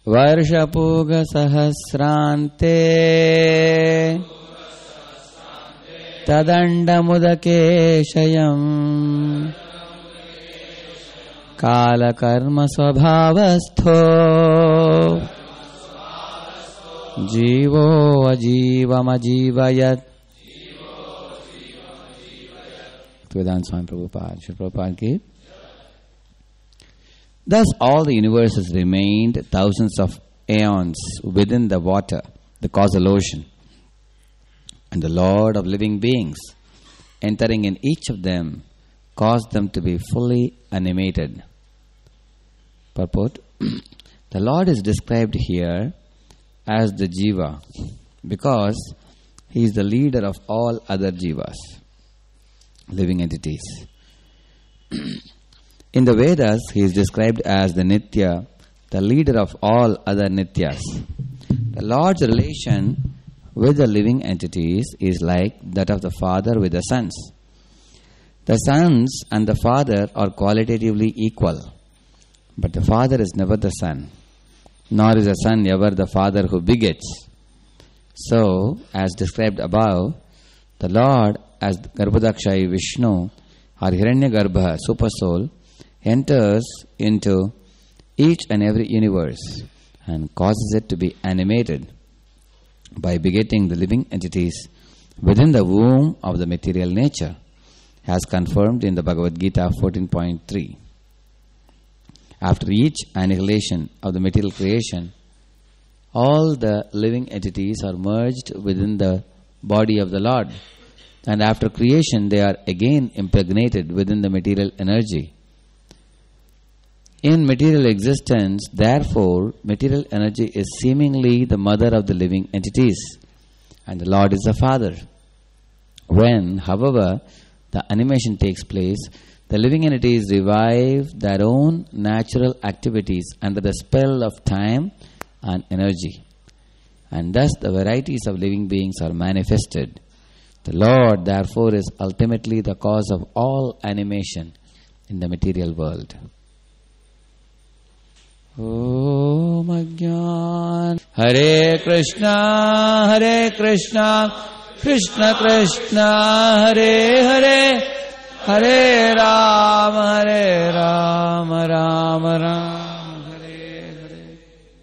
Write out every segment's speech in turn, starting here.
Varshapuga sahasrante Tadandamudakeshayam Kala karma svabhavastho Jivo ajivam ajivayat. Vedanta Swami Prabhupada, Srila Prabhupada ki. Thus all the universes remained thousands of aeons within the water, the causal ocean. And the Lord of living beings, entering in each of them, caused them to be fully animated. Purport. The Lord is described here as the Jiva because He is the leader of all other Jivas, living entities. In the Vedas, He is described as the Nitya, the leader of all other Nityas. The Lord's relation with the living entities is like that of the father with the sons. The sons and the father are qualitatively equal, but the father is never the son, nor is the son ever the father who begets. So, as described above, the Lord as Garbhodakshai Vishnu or Hiranyagarbha, super soul, enters into each and every universe and causes it to be animated by begetting the living entities within the womb of the material nature, as confirmed in the Bhagavad Gita 14.3. After each annihilation of the material creation, all the living entities are merged within the body of the Lord, and after creation they are again impregnated within the material energy. In material existence, therefore, material energy is seemingly the mother of the living entities, and the Lord is the father. When, however, the animation takes place, the living entities revive their own natural activities under the spell of time and energy, and thus the varieties of living beings are manifested. The Lord, therefore, is ultimately the cause of all animation in the material world. Om Ajnan Hare Krishna, Krishna Krishna, Hare Hare, Hare Rama, Rama Rama, Hare Hare.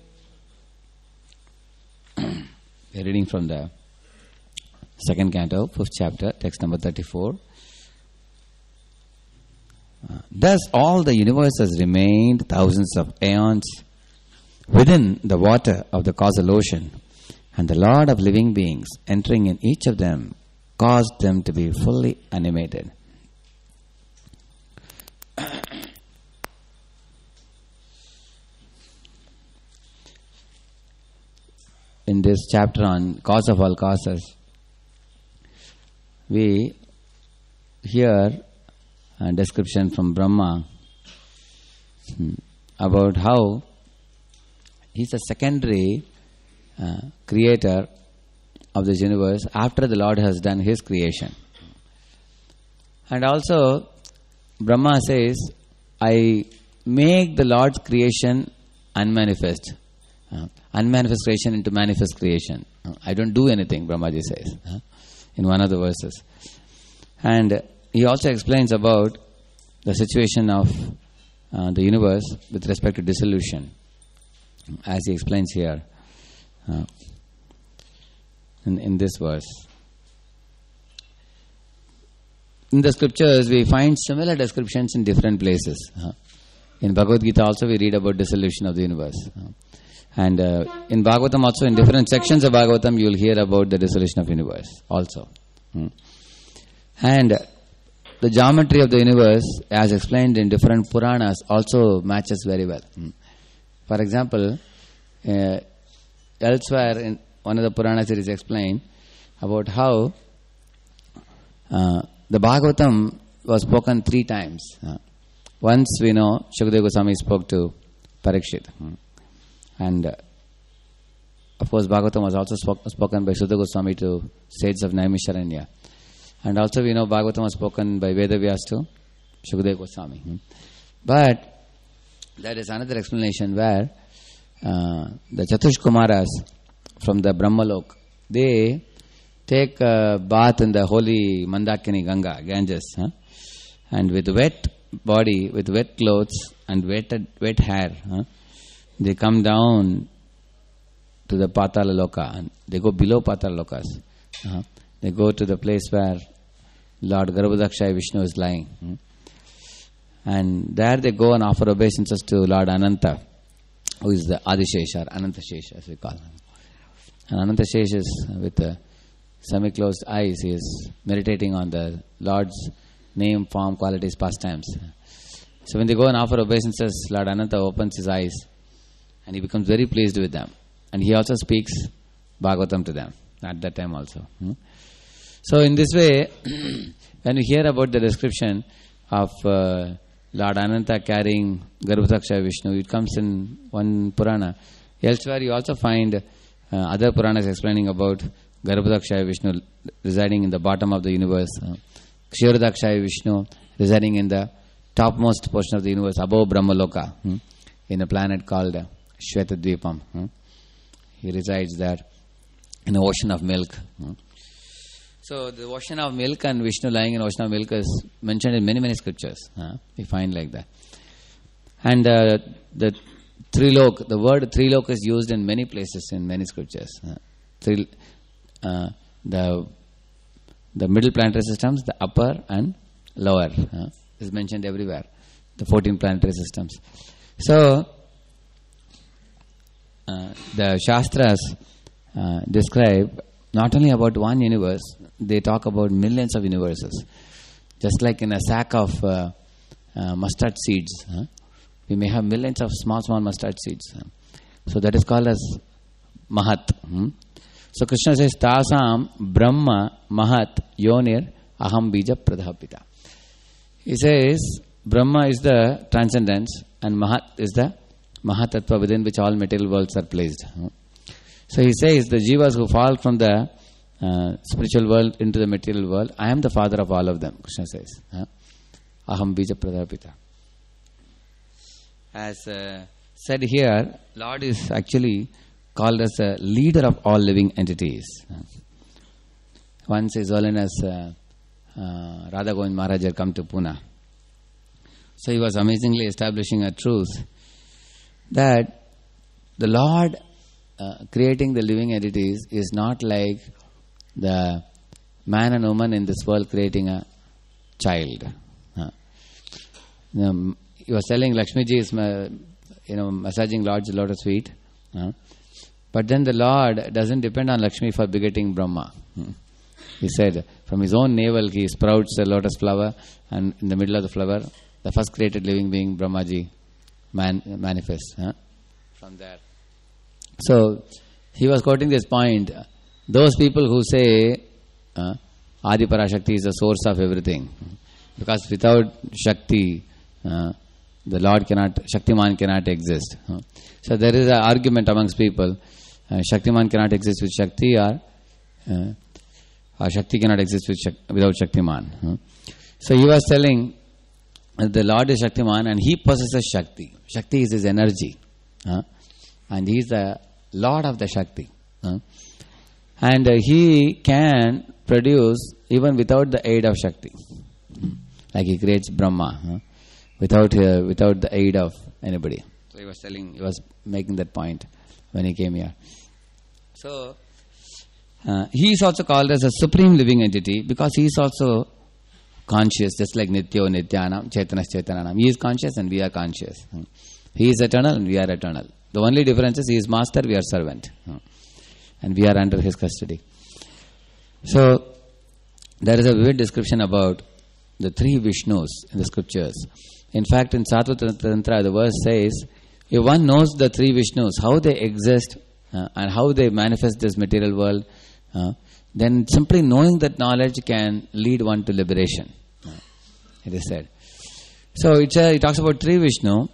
We are reading from the second canto, 5th chapter, text number 34. Thus all the universes remained thousands of aeons within the water of the causal ocean, and the Lord of living beings, entering in each of them, caused them to be fully animated. In this chapter on cause of all causes, we hear a description from Brahma about how he is a secondary creator of this universe after the Lord has done his creation. And also Brahma says, I make the Lord's creation unmanifest. Unmanifest creation into manifest creation. I don't do anything, Brahmaji says in one of the verses. And he also explains about the situation of the universe with respect to dissolution, as he explains here in this verse. In the scriptures, we find similar descriptions in different places. In Bhagavad Gita also we read about dissolution of the universe. And in Bhagavatam also, in different sections of Bhagavatam, you will hear about the dissolution of universe also. And the geometry of the universe, as explained in different Puranas, also matches very well. For example, elsewhere in one of the Puranas it is explained about how the Bhagavatam was spoken 3 times. Once we know Shukadeva Goswami spoke to Parikshit. And of course Bhagavatam was also spoken by Sudha Goswami to sages of Naimisharanya. And also we know Bhagavatam was spoken by Vedavyas to Shukadeva Goswami. But there is another explanation where the Chatush Kumaras from the Brahmalok, they take a bath in the holy Mandakini Ganga, Ganges, and with wet body, with wet clothes and wet hair, they come down to the Patala Loka, and they go below Patala Lokas. They go to the place where Lord Garbhodakshaya Vishnu is lying. And there they go and offer obeisances to Lord Ananta, who is the Adishesha, Ananta Shesha as we call him. And Ananta Shesha is with semi-closed eyes, he is meditating on the Lord's name, form, qualities, pastimes. So when they go and offer obeisances, Lord Ananta opens his eyes and he becomes very pleased with them. And he also speaks Bhagavatam to them at that time also. So in this way, when we hear about the description of Lord Ananta carrying Garbhodakshaya Vishnu, it comes in one Purana. Elsewhere you also find other Puranas explaining about Garbhodakshaya Vishnu residing in the bottom of the universe, Kshirodakshaya Vishnu residing in the topmost portion of the universe, above Brahmaloka, in a planet called Shvetadvipam. He resides there in the ocean of milk. So the ocean of milk and Vishnu lying in ocean of milk is mentioned in many scriptures. We find like that. And the Trilok, the word Trilok is used in many places in many scriptures. The middle planetary systems, the upper and lower, is mentioned everywhere. The 14 planetary systems. So the Shastras describe not only about one universe, they talk about millions of universes. Just like in a sack of mustard seeds, we may have millions of small mustard seeds. So that is called as Mahat. So Krishna says, Tasam Brahma Mahat Yonir Aham Bija Pradhapita. He says, Brahma is the transcendence and Mahat is the Mahatattva within which all material worlds are placed. So he says, the jivas who fall from the spiritual world into the material world, I am the father of all of them, Krishna says. Aham Bija Pradhapita. As said here, Lord is actually called as a leader of all living entities. Once His Holiness Radha Govind Maharaj had come to Pune. So he was amazingly establishing a truth that the Lord creating the living entities is not like the man and woman in this world creating a child. He was telling Lakshmi ji is massaging Lord's lotus feet. But then the Lord doesn't depend on Lakshmi for begetting Brahma. He said, from his own navel he sprouts a lotus flower, and in the middle of the flower, the first created living being, Brahmaji, manifests from there. So, he was quoting this point. Those people who say Adi Parashakti is the source of everything, because without Shakti, the Lord cannot, Shaktiman cannot exist. So there is an argument amongst people. Shaktiman cannot exist with Shakti, or Shakti cannot exist without Shaktiman. So he was telling the Lord is Shaktiman and he possesses Shakti. Shakti is his energy. And he is the Lord of the Shakti. And he can produce even without the aid of Shakti. Like he creates Brahma without the aid of anybody. So he was making that point when he came here. So he is also called as a supreme living entity because he is also conscious, just like Nityo Nityanam, Chaitanas Chaitananam. He is conscious and we are conscious. He is eternal and we are eternal. The only difference is he is master, we are servant. And we are under his custody. So there is a vivid description about the three Vishnus in the scriptures. In fact, in Sattva Tantra, the verse says, if one knows the three Vishnus, how they exist and how they manifest this material world, then simply knowing that knowledge can lead one to liberation. It is said. So it talks about three Vishnu.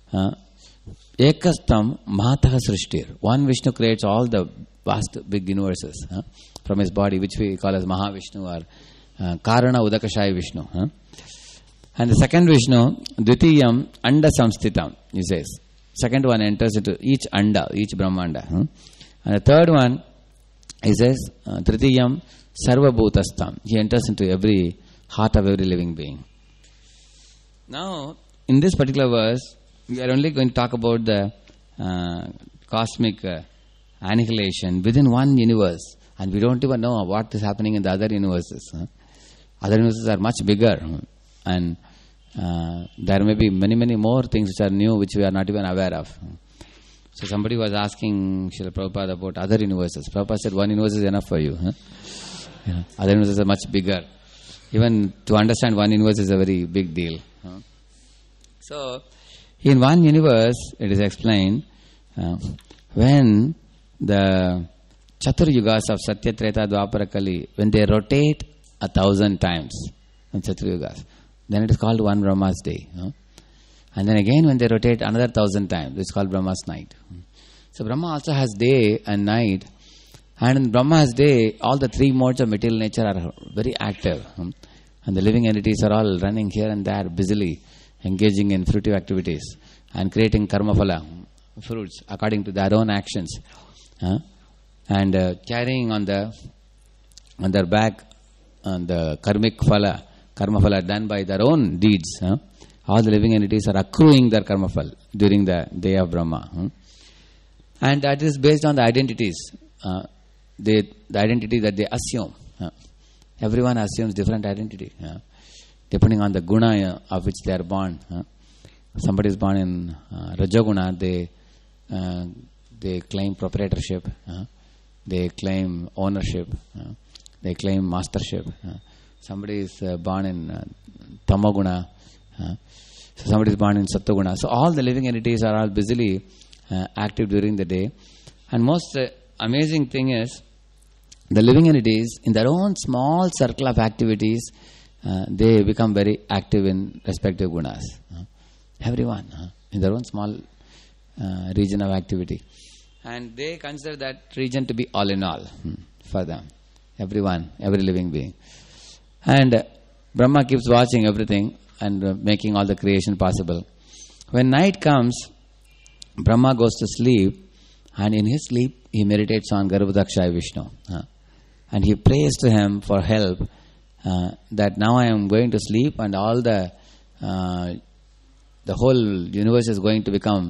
Ekastam Mahataha Srishtir. One Vishnu creates all the vast big universes from his body, which we call as Mahavishnu or Karana Udakashaya Vishnu. And the second Vishnu, Dvitiyam Anda Samstitam, he says. second one enters into each anda, each Brahmanda. And the third one, he says, Tritiyam Sarvabhutastam. He enters into every heart of every living being. Now, in this particular verse, we are only going to talk about the cosmic annihilation within one universe. And we don't even know what is happening in the other universes. Other universes are much bigger. And there may be many, many more things which are new, which we are not even aware of. So somebody was asking Srila Prabhupada about other universes. Prabhupada said, one universe is enough for you. Yeah. Other universes are much bigger. Even to understand one universe is a very big deal. So, in one universe, it is explained, when the Chatur Yugas of Satya, Treta, Dwapara, Kali, when they rotate 1,000 times in Chatur Yugas, then it is called one Brahma's day. And then again when they rotate another 1,000 times, it's called Brahma's night. So Brahma also has day and night. And in Brahma's day, all the three modes of material nature are very active. And the living entities are all running here and there, busily engaging in fruitive activities and creating karma phala, fruits, according to their own actions. And carrying on their back the karma phala done by their own deeds. All the living entities are accruing their karma phala during the day of Brahma. And that is based on the identities. The identity that they assume. Everyone assumes different identity. Depending on the guna of which they are born. If somebody is born in Rajaguna, they claim proprietorship. They claim ownership. They claim mastership. Somebody is born in Tamaguna. So somebody is born in Sattaguna. So all the living entities are all busily active during the day. And most amazing thing is, the living entities, in their own small circle of activities, they become very active in respective gunas. Everyone, in their own small region of activity. And they consider that region to be all in all for them. Everyone, every living being. And Brahma keeps watching everything and making all the creation possible. When night comes, Brahma goes to sleep, and in his sleep he meditates on Garbhodakshaya Vishnu. And he prays to him for help, that now I am going to sleep and all the whole universe is going to become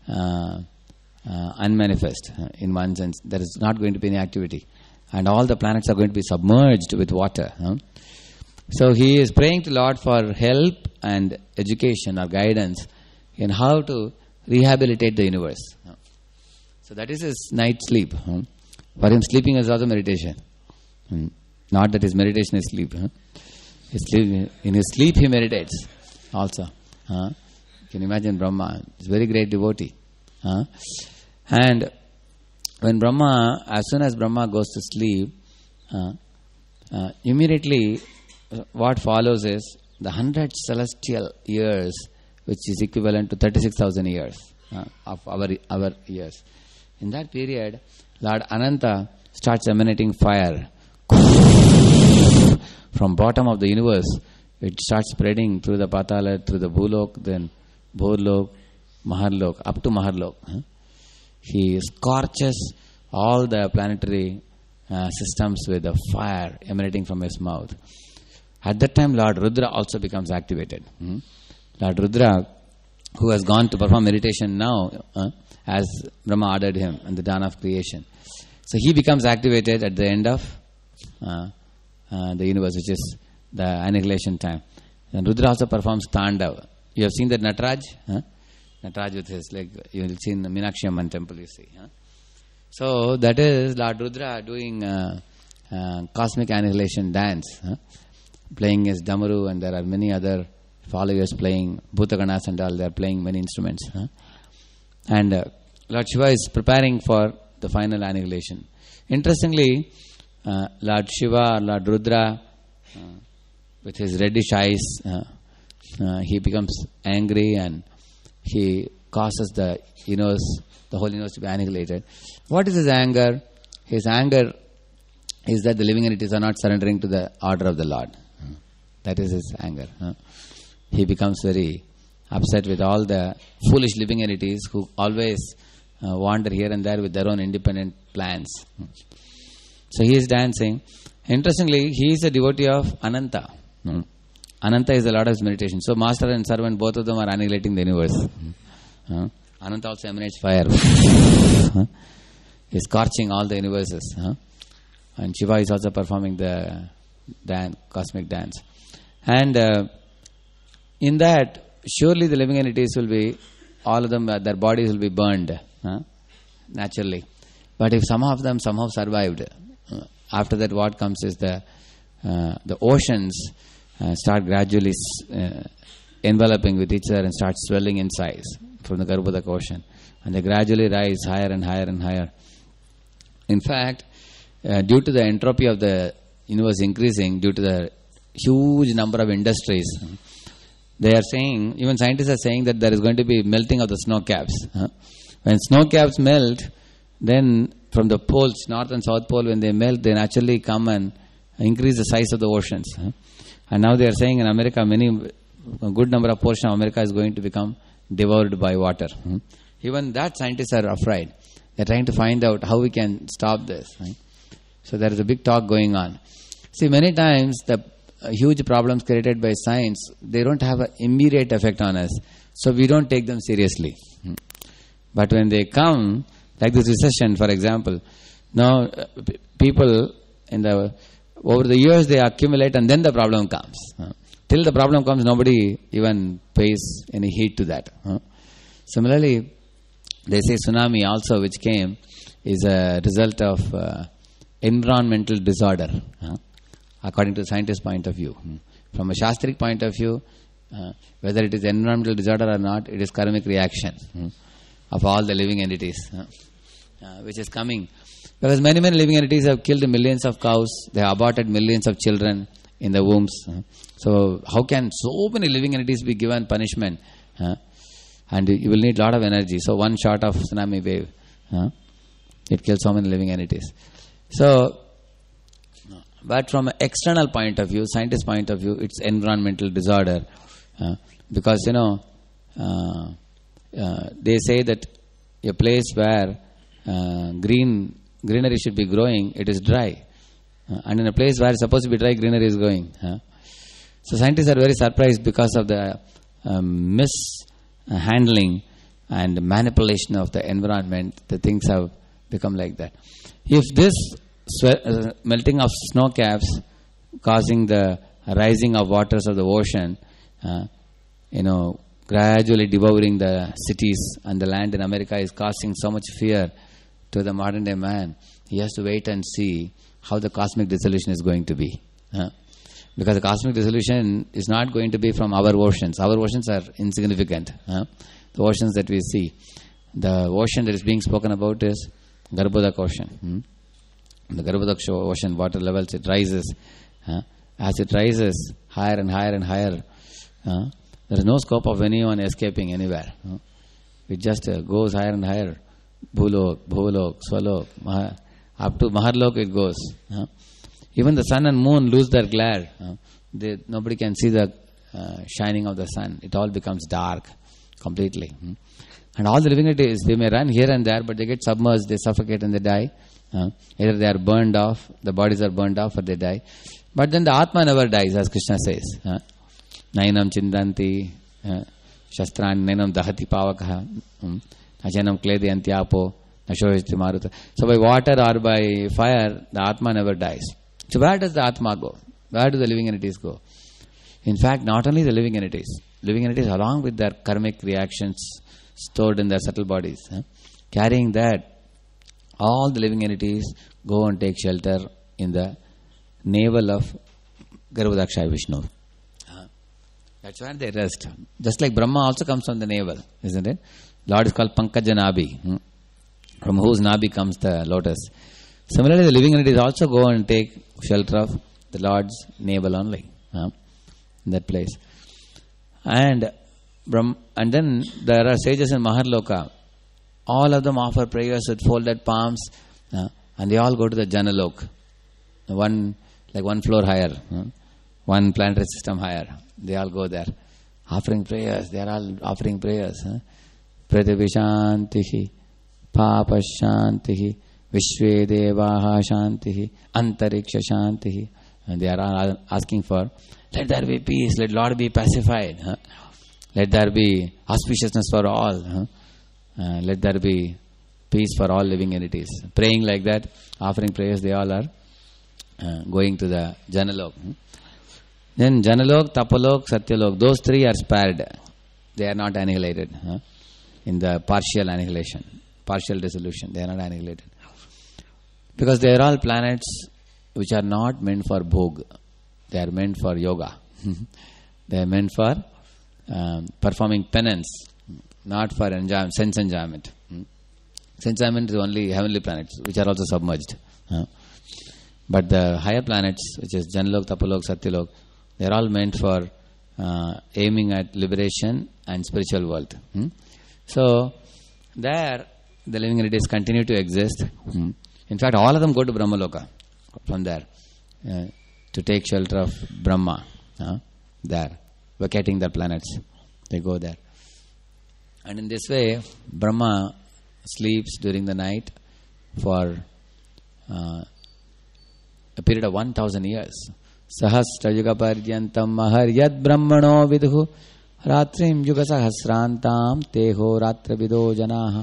unmanifest in one sense. There is not going to be any activity. And all the planets are going to be submerged with water. So he is praying to Lord for help and education or guidance in how to rehabilitate the universe. So that is his night sleep. For him, sleeping is also meditation. Not that his meditation is sleep. In his sleep he meditates also. You can imagine Brahma is a very great devotee. And when Brahma, as soon as Brahma goes to sleep, immediately what follows is the 100 celestial years, which is equivalent to 36,000 years of our years. In that period, Lord Ananta starts emanating fire. From bottom of the universe, it starts spreading through the Patala, through the Bhulok, then Bhurlok, Maharlok, up to Maharlok. He scorches all the planetary systems with the fire emanating from his mouth. At that time, Lord Rudra also becomes activated. Lord Rudra, who has gone to perform meditation now, as Brahma ordered him in the dawn of creation. So he becomes activated at the end of the universe, which is the annihilation time. And Rudra also performs Tandav. You have seen that Nataraj? Nataraj with his leg. You will see in the Meenakshi Amman temple, you see. So that is Lord Rudra doing cosmic annihilation dance, playing his Damaru, and there are many other followers playing Bhutaganas and all. They are playing many instruments. And Lord Shiva is preparing for the final annihilation. Interestingly, Lord Shiva, Lord Rudra, with his reddish eyes, he becomes angry and he causes the whole universe to be annihilated. What is his anger? His anger is that the living entities are not surrendering to the order of the Lord. That is his anger. He becomes very upset with all the foolish living entities who always wander here and there with their own independent plans. So he is dancing. Interestingly, he is a devotee of Ananta. Ananta is the Lord of his meditation. So master and servant, both of them are annihilating the universe. Ananta also emanates fire. He is scorching all the universes. And Shiva is also performing the cosmic dance. And in that, surely the living entities will be, all of them, their bodies will be burned, naturally. But if some of them somehow survived, after that what comes is the oceans start gradually enveloping with each other and start swelling in size from the Garbhodak ocean. And they gradually rise higher and higher and higher. In fact, due to the entropy of the universe increasing, due to the huge number of industries, they are saying, even scientists are saying that there is going to be melting of the snow caps. When snow caps melt, then from the poles, north and south pole, when they melt, they naturally come and increase the size of the oceans. And now they are saying in America, a good number of portion of America is going to become devoured by water. Even that scientists are afraid. They are trying to find out how we can stop this. So there is a big talk going on. See, many times the huge problems created by science, they don't have an immediate effect on us. So we don't take them seriously. But when they come, like this recession, for example, now people over the years they accumulate and then the problem comes. Till the problem comes, nobody even pays any heed to that. Similarly, they say tsunami also which came is a result of environmental disorder, according to the scientist's point of view. From a Shastric point of view, whether it is environmental disorder or not, it is karmic reaction of all the living entities, which is coming. Because many living entities have killed millions of cows, they have aborted millions of children in the wombs. So how can so many living entities be given punishment? And you will need a lot of energy. So one shot of tsunami wave, it kills so many living entities. So, but from an external point of view, scientist point of view, it's environmental disorder. Because, they say that a place where greenery should be growing, it is dry. And in a place where it's supposed to be dry, greenery is growing. So scientists are very surprised because of the mishandling and manipulation of the environment. The things have become like that. If this melting of snow caps causing the rising of waters of the ocean, gradually devouring the cities and the land in America is causing so much fear to the modern day man, he has to wait and see how the cosmic dissolution is going to be. Because the cosmic dissolution is not going to be from our oceans. Our oceans are insignificant. The oceans that we see. The ocean that is being spoken about is Garbhodak ocean. The Garbhodak ocean water levels, it rises. As it rises higher and higher and higher, there is no scope of anyone escaping anywhere. It just goes higher and higher. Bhulok, Bhulok, Swalok, up to Maharlok it goes. Even the sun and moon lose their glare. Nobody can see the shining of the sun. It all becomes dark completely. And all the living entities, they may run here and there, but they get submerged, they suffocate and they die. Either they are burned off, the bodies are burned off, or they die. But then the Atma never dies, as Krishna says. Nainam chindanti, shastran nainam dahati pavakaha, ajanam kledi antyapo, nashohiti maruta. So by water or by fire, the Atma never dies. So where does the Atma go? Where do the living entities go? In fact, not only the living entities along with their karmic reactions stored in their subtle bodies, carrying that, all the living entities go and take shelter in the navel of Garbhodakshaya Vishnu. That's where they rest. Just like Brahma also comes from the navel, isn't it? Lord is called Pankaja Nabi, from whose Nabi comes the lotus. Similarly, the living entities also go and take shelter of the Lord's navel only, in that place. And then there are sages in Maharloka. All of them offer prayers with folded palms, and they all go to the Janalok, one floor higher, one planetary system higher. They all go there. offering prayers. They are all offering prayers. Prithivi Shantihi, Papa Shantihi, Vishve Devaha Shantihi, Antariksha Shantihi. And they are all asking for, let there be peace, let Lord be pacified. Let there be auspiciousness for all. Let there be peace for all living entities. Praying like that, offering prayers, they all are going to the Janalok. Then Janalok, Tapalok, Satyalok, those three are spared. They are not annihilated in the partial annihilation, partial dissolution. They are not annihilated. Because they are all planets which are not meant for bhog. They are meant for yoga. They are meant for performing penance, not for enjoyment, sense enjoyment. Sense enjoyment is only heavenly planets, which are also submerged. But the higher planets, which is Janalok, Tapalok, Satyalok, they are all meant for aiming at liberation and spiritual world. So, there, the living entities continue to exist. In fact, all of them go to Brahmaloka from there to take shelter of Brahma. There, vacating their planets. They go there. And in this way, Brahma sleeps during the night for a period of 1000 years. Sahasra yuga paryantam maharyad brahmano vidhu ratrim yuga sahasrantam teho ratra vido janaha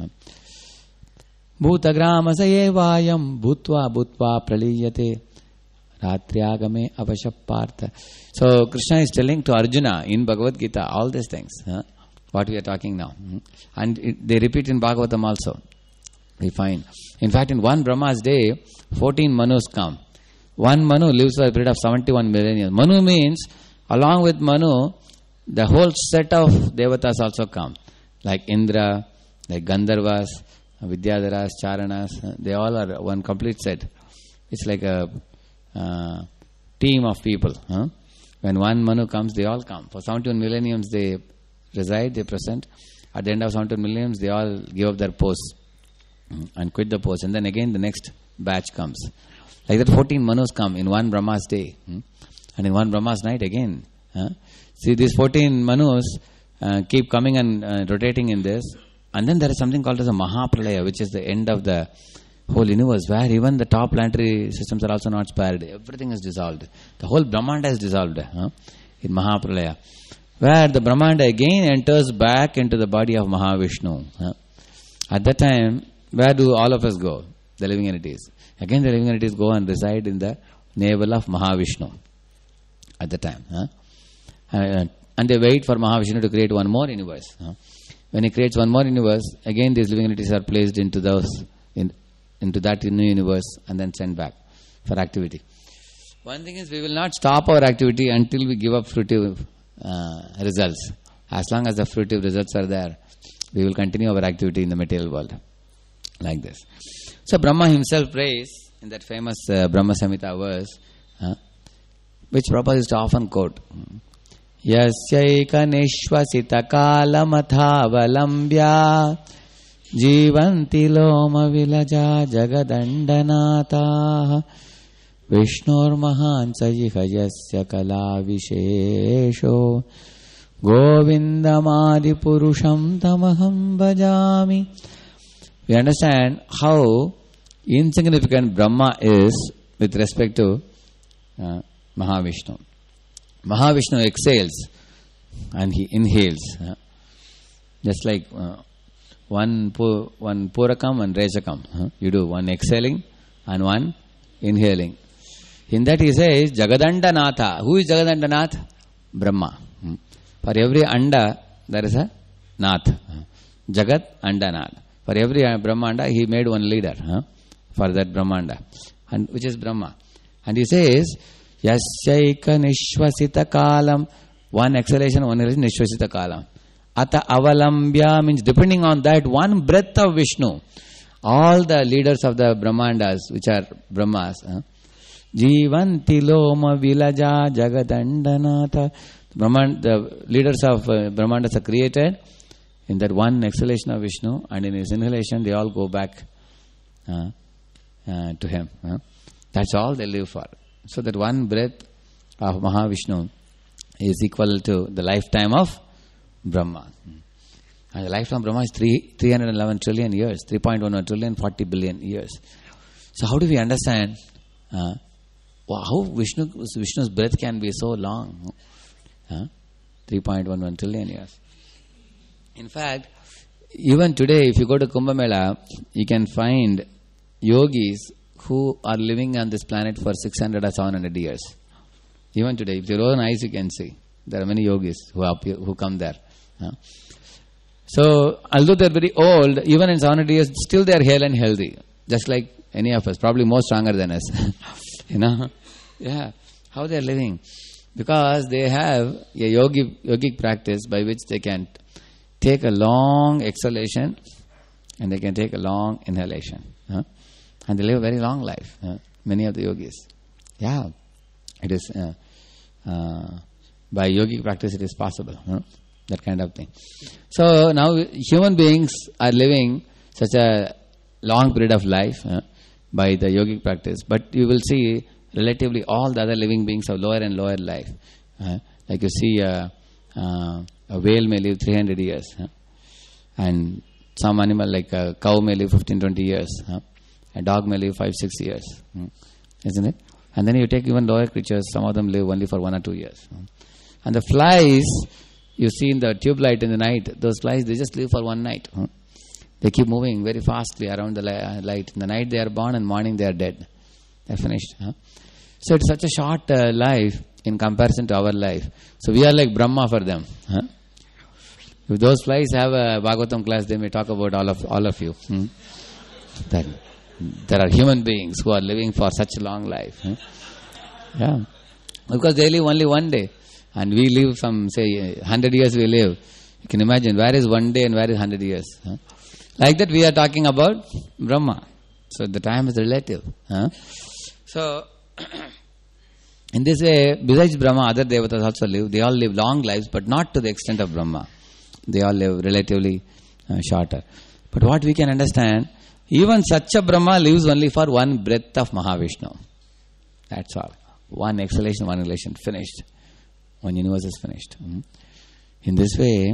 bhutagrama sayevayam bhutva bhutva praliyate ratriagame avashappartha. So Krishna is telling to Arjuna in Bhagavad Gita all these things, what we are talking now. And they repeat in Bhagavatam also. We find. In fact, in one Brahma's day, 14 Manus come. One Manu lives for a period of 71 millennia. Manu means, along with Manu, the whole set of Devatas also come. Like Indra, like Gandharvas, Vidyadharas, Charanas, they all are one complete set. It's like a team of people. When one Manu comes, they all come. For 71 millenniums they reside, they present. At the end of 71 millenniums, they all give up their posts and quit the post. And then again the next batch comes. Like that 14 Manus come in one Brahma's day. And in one Brahma's night again. See, these 14 Manus keep coming and rotating in this. And then there is something called as a Mahapralaya, which is the end of the whole universe, where even the top planetary systems are also not spared. Everything is dissolved. The whole Brahmanda is dissolved in Mahapralaya. Where the Brahmanda again enters back into the body of Mahavishnu. At that time, where do all of us go? The living entities. Again the living entities go and reside in the navel of Mahavishnu at the time. And they wait for Mahavishnu to create one more universe. When he creates one more universe, again these living entities are placed into into that new universe and then sent back for activity. One thing is, we will not stop our activity until we give up fruitive results. As long as the fruitive results are there, we will continue our activity in the material world. Like this. So Brahma himself prays in that famous Brahma Samhita verse, which Prabhupada used to often quote. Yasyaika nishvasita kalamathavalambya jivanti loma vilaja jagadandanata Vishnur mahansa yihayasya kala vishesho govindamadi purusham tamaham bhajami. We understand how insignificant Brahma is with respect to Mahavishnu. Mahavishnu exhales and he inhales. Just like one Purakam and Rechakam. You do one exhaling and one inhaling. In that he says, Jagadandanatha. Who is Jagadandanatha? Brahma. For every Anda, there is a Nath. Jagat Andanath. For every Brahmanda, he made one leader for that Brahmanda, and which is Brahma. And he says, Yasyaika nishvasita kalam. One exhalation, one is nishvasita kalam. Ata avalambya means depending on that one breath of Vishnu, all the leaders of the Brahmandas, which are Brahmas, Jivanti loma vilaja jagadandanata. The leaders of Brahmandas are created in that one exhalation of Vishnu, and in his inhalation they all go back to him. That's all they live for. So that one breath of Mahavishnu is equal to the lifetime of Brahma. And the lifetime of Brahma is 311 trillion years, 3.11 trillion, 40 billion years. So how do we understand how Vishnu's breath can be so long? 3.11 trillion years. In fact, even today, if you go to Kumbh Mela, you can find yogis who are living on this planet for 600 or 700 years. Even today, if you roll an eyes, you can see. There are many yogis who come there. So, although they are very old, even in 700 years, still they are hale and healthy. Just like any of us, probably more stronger than us. Yeah. How they are living? Because they have a yogic practice by which they can take a long exhalation and they can take a long inhalation. And they live a very long life. Many of the yogis. Yeah. It is, by yogic practice it is possible. That kind of thing. So now human beings are living such a long period of life by the yogic practice. But you will see relatively all the other living beings have lower and lower life. Like you see a whale may live 300 years. And some animal like a cow may live 15-20 years. A dog may live 5-6 years. Isn't it? And then you take even lower creatures, some of them live only for 1 or 2 years. And the flies, you see in the tube light in the night, those flies, they just live for one night. They keep moving very fastly around the light. In the night they are born and morning they are dead. They are finished. So it's such a short life in comparison to our life. So we are like Brahma for them. If those flies have a Bhagavatam class, they may talk about all of you. That there are human beings who are living for such a long life. Yeah. Because they live only one day. And we live some, say, 100 years we live. You can imagine, where is one day and where is 100 years? Like that we are talking about Brahma. So the time is relative. So, in this way, besides Brahma, other devatas also live. They all live long lives, but not to the extent of Brahma. They all live relatively shorter. But what we can understand, even such a Brahma lives only for one breath of Mahavishnu. That's all. One exhalation, one inhalation, finished. One universe is finished. In this way,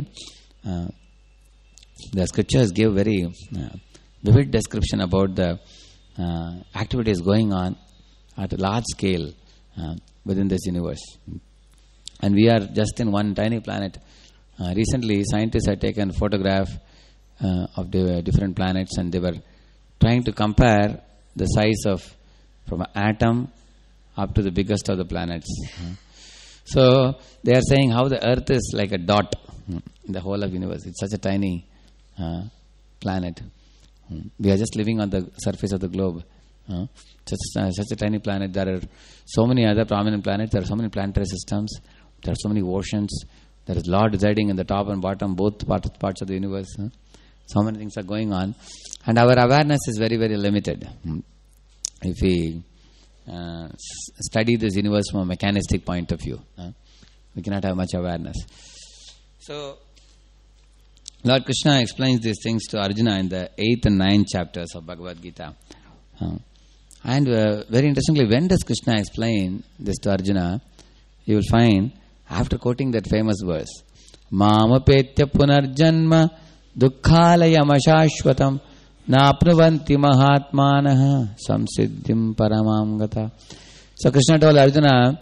the scriptures give very vivid description about the activities going on at a large scale within this universe. And we are just in one tiny planet. Recently, scientists had taken a photograph of the different planets and they were trying to compare the size of from an atom up to the biggest of the planets. So they are saying how the Earth is like a dot in the whole of the universe. It's such a tiny planet. We are just living on the surface of the globe. Such a tiny planet. There are so many other prominent planets. There are so many planetary systems. There are so many oceans. There is Lord residing in the top and bottom, both parts of the universe. So many things are going on. And our awareness is very, very limited. If we study this universe from a mechanistic point of view, we cannot have much awareness. So, Lord Krishna explains these things to Arjuna in the 8th and 9th chapters of Bhagavad Gita. And very interestingly, when does Krishna explain this to Arjuna? You will find, after quoting that famous verse, Mamapetya punarjanma dukkhalayam ashashvatam Napnuvanti mahatmanaha samsiddhim paramam gata. So Krishna told Arjuna,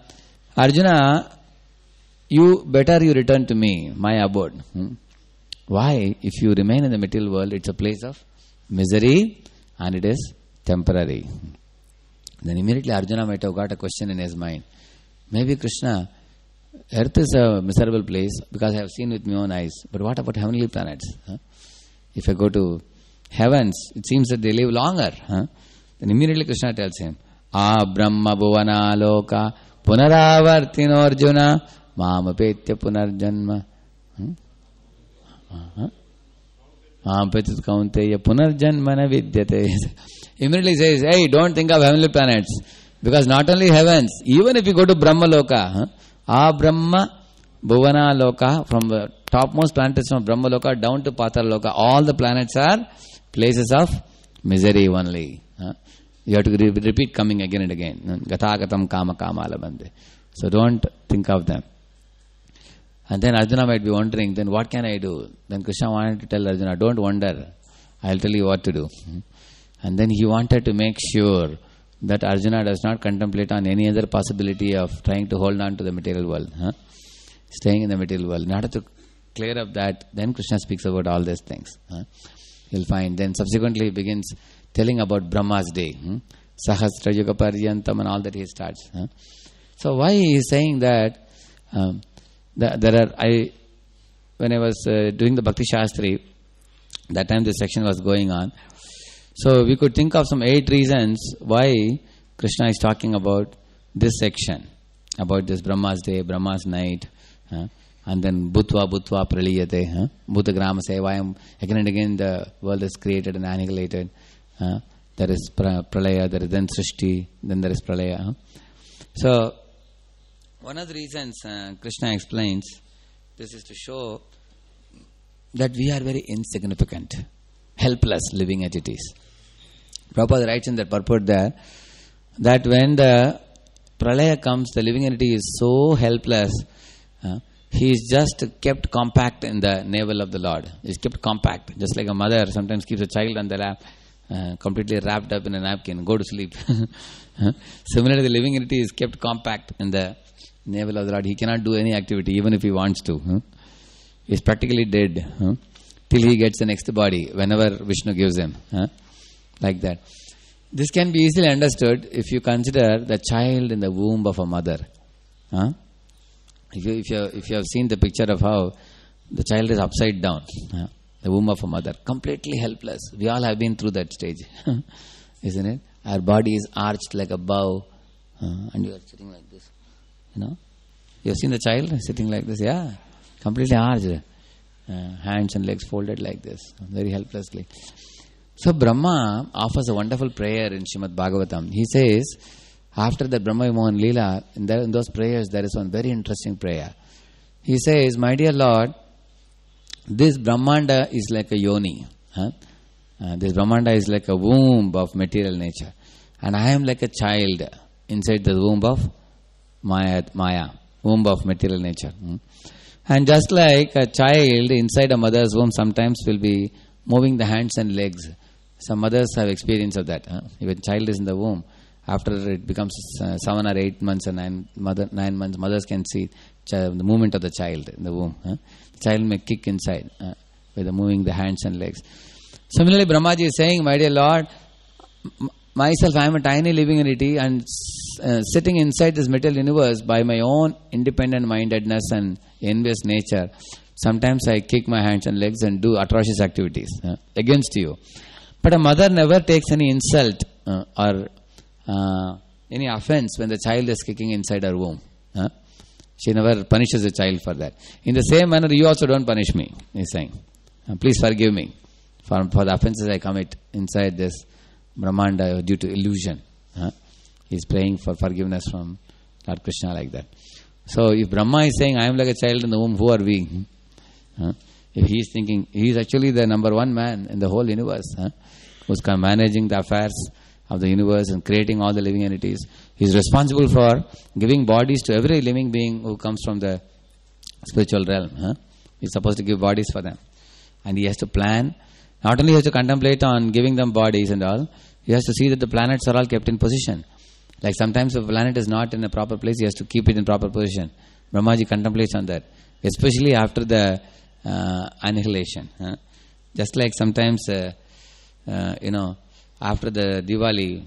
you return to me, my abode. Why? If you remain in the material world, it's a place of misery and it is temporary. Then immediately Arjuna might have got a question in his mind. Maybe Krishna, Earth is a miserable place because I have seen with my own eyes. But what about heavenly planets? If I go to heavens, it seems that they live longer. Then immediately Krishna tells him, Brahma bhuvana loka punaravartino arjuna mamapetya punarjanma mamapetya kaunteya punarjanmana vidyate. Immediately says, hey, don't think of heavenly planets. Because not only heavens, even if you go to Brahma loka, Brahma bhuvana loka, from the topmost planets from Brahma loka down to Patala loka, all the planets are places of misery only. You have to repeat coming again and again. Gatagatam kama kama alabande. So don't think of them. And then Arjuna might be wondering, then what can I do? Then Krishna wanted to tell Arjuna, don't wonder, I'll tell you what to do. And then he wanted to make sure that Arjuna does not contemplate on any other possibility of trying to hold on to the material world, staying in the material world. In order to clear up that, then Krishna speaks about all these things. You'll find. Then subsequently he begins telling about Brahma's day, Sahasra Yuga Paryantam, and all that he starts. So why he is saying that? When I was doing the Bhakti Shastri, that time this section was going on. So we could think of some 8 reasons why Krishna is talking about this section, about this Brahma's day, Brahma's night, and then Bhutva Praliyate, Bhutagrama Sevayam, again and again the world is created and annihilated. There is Pralaya, there is then Srishti, then there is Pralaya. So one of the reasons Krishna explains this is to show that we are very insignificant, helpless living entities. Prabhupada writes in that purport there that when the Pralaya comes, the living entity is so helpless, he is just kept compact in the navel of the Lord. He is kept compact, just like a mother sometimes keeps a child on the lap, completely wrapped up in a napkin, go to sleep. Similarly, the living entity is kept compact in the navel of the Lord. He cannot do any activity even if he wants to. He is practically dead till he gets the next body, whenever Vishnu gives him. Like that. This can be easily understood if you consider the child in the womb of a mother. If you have seen the picture of how the child is upside down, the womb of a mother, completely helpless. We all have been through that stage, isn't it? Our body is arched like a bow, and you are sitting like this. You have seen the child sitting like this, completely arched, hands and legs folded like this, very helplessly. So Brahma offers a wonderful prayer in Srimad Bhagavatam. He says, after the Brahma Vimohan Leela, in those prayers there is one very interesting prayer. He says, my dear Lord, this Brahmanda is like a yoni. This Brahmanda is like a womb of material nature. And I am like a child inside the womb of Maya, womb of material nature. And just like a child inside a mother's womb sometimes will be moving the hands and legs. Some mothers have experience of that. Even child is in the womb, after it becomes 7 or 8 months or 9 months, mothers can see the movement of the child in the womb. The child may kick inside with moving the hands and legs. Similarly, Brahmaji is saying, my dear Lord, myself, I am a tiny living entity, and sitting inside this material universe by my own independent mindedness and envious nature, sometimes I kick my hands and legs and do atrocious activities against you. But a mother never takes any insult or any offense when the child is kicking inside her womb. She never punishes the child for that. In the same manner, you also don't punish me, he is saying. Please forgive me for the offenses I commit inside this Brahmanda due to illusion. He is praying for forgiveness from Lord Krishna like that. So if Brahma is saying, I am like a child in the womb, who are we? If he is thinking, he is actually the number one man in the whole universe, who is managing the affairs of the universe and creating all the living entities. He is responsible for giving bodies to every living being who comes from the spiritual realm. He is supposed to give bodies for them. And he has to plan. Not only he has to contemplate on giving them bodies and all, he has to see that the planets are all kept in position. Like sometimes if a planet is not in a proper place, he has to keep it in proper position. Brahmaji contemplates on that, especially after the annihilation. Just like sometimes, after the Diwali,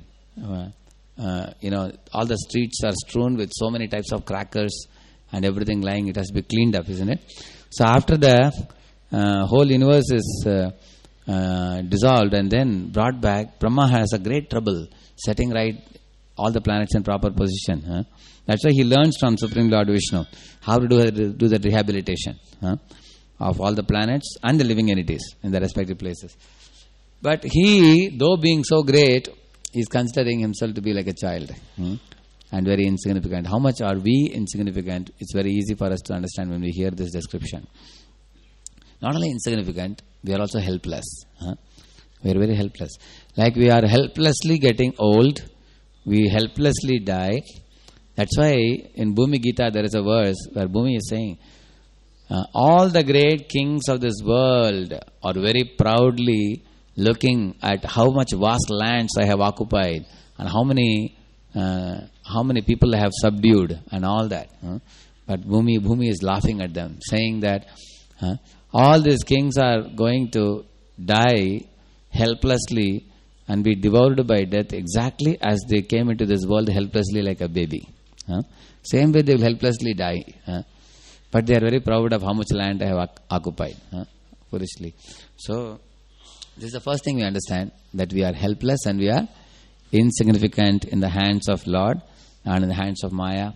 all the streets are strewn with so many types of crackers and everything lying. It has to be cleaned up, isn't it? So after the whole universe is dissolved and then brought back, Brahma has a great trouble setting right all the planets in proper position. That's why he learns from Supreme Lord Vishnu how to do the rehabilitation of all the planets and the living entities in their respective places. But he, though being so great, is considering himself to be like a child and very insignificant. How much are we insignificant? It's very easy for us to understand when we hear this description. Not only insignificant, we are also helpless. We are very helpless. Like we are helplessly getting old, we helplessly die. That's why in Bhumi Gita there is a verse where Bhumi is saying, all the great kings of this world are very proudly looking at how much vast lands I have occupied and how many people I have subdued and all that. But Bhumi is laughing at them, saying that all these kings are going to die helplessly and be devoured by death exactly as they came into this world helplessly like a baby. Same way they will helplessly die. But they are very proud of how much land I have occupied. Foolishly. So, this is the first thing we understand, that we are helpless and we are insignificant in the hands of Lord and in the hands of Maya.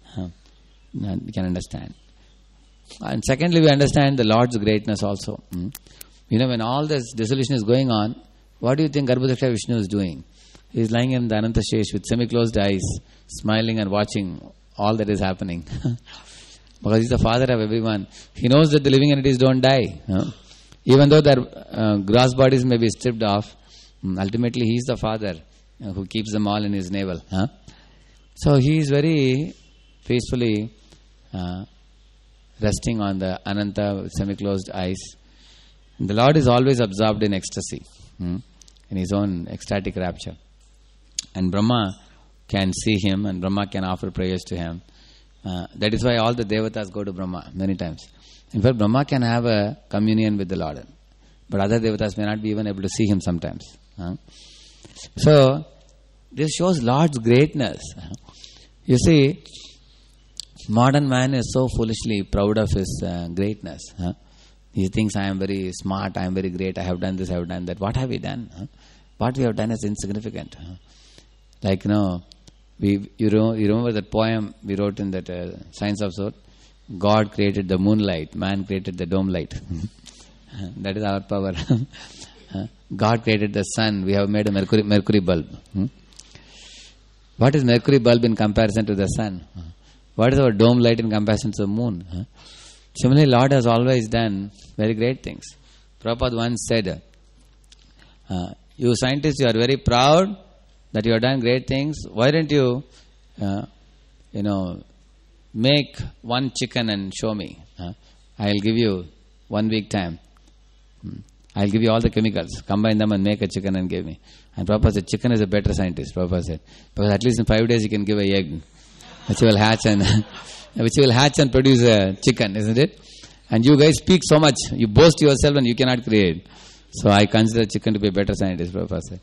We can understand. And secondly, we understand the Lord's greatness also. When all this dissolution is going on, what do you think Garbhodaksha Vishnu is doing? He is lying in the Ananta Shesh with semi-closed eyes, smiling and watching all that is happening. Because he is the father of everyone. He knows that the living entities don't die. Even though their gross bodies may be stripped off, ultimately he is the father who keeps them all in his navel. So he is very peacefully resting on the Ananta with semi-closed eyes. And the Lord is always absorbed in ecstasy, in his own ecstatic rapture. And Brahma can see him and Brahma can offer prayers to him. That is why all the devatas go to Brahma many times. In fact, Brahma can have a communion with the Lord, but other devatas may not be even able to see him sometimes. So, this shows Lord's greatness. You see, modern man is so foolishly proud of his greatness. He thinks, I am very smart, I am very great, I have done this, I have done that. What have we done? What we have done is insignificant. Like, you remember that poem we wrote in that Science of Soul? God created the moonlight, man created the dome light. That is our power. God created the sun, we have made a mercury bulb. What is mercury bulb in comparison to the sun? What is our dome light in comparison to the moon? Similarly, Lord has always done very great things. Prabhupada once said, you scientists, you are very proud that you have done great things. Why don't you, make one chicken and show me? I will give you 1 week time. I will give you all the chemicals. Combine them and make a chicken and give me. And Prabhupada said, chicken is a better scientist, Prabhupada said. Because at least in 5 days you can give a egg, which will hatch and produce a chicken, isn't it? And you guys speak so much. You boast yourself and you cannot create. So I consider chicken to be a better scientist, Prabhupada said.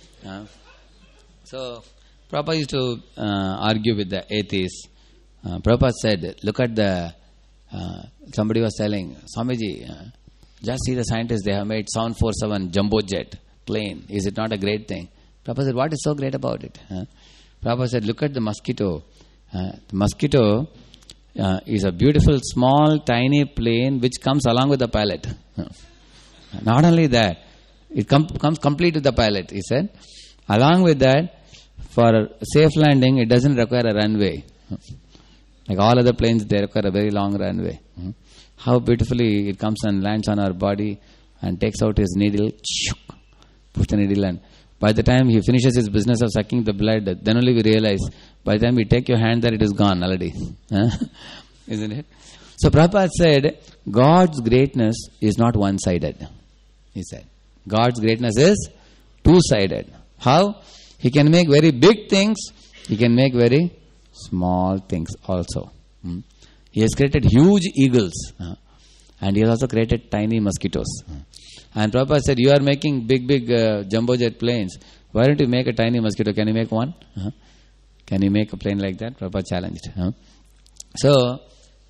So Prabhupada used to argue with the atheists. Prabhupada said, look at somebody was telling, Swamiji, just see the scientists, they have made 747 jumbo jet plane. Is it not a great thing? Prabhupada said, what is so great about it? Prabhupada said, look at the mosquito. The mosquito is a beautiful, small, tiny plane which comes along with the pilot. Not only that, it comes complete with the pilot, he said. Along with that, for safe landing, it doesn't require a runway. Like all other planes, they require a very long runway. How beautifully it comes and lands on our body and takes out his needle, puts the needle, and by the time he finishes his business of sucking the blood, then only we realize, by the time we take your hand there, it is gone already. Isn't it? So Prabhupada said, God's greatness is not one-sided. He said, God's greatness is two-sided. How? He can make very big things, He can make very small things also. He has created huge eagles and He has also created tiny mosquitoes. And Prabhupada said, you are making big jumbo jet planes. Why don't you make a tiny mosquito? Can you make one? Can you make a plane like that? Prabhupada challenged. So,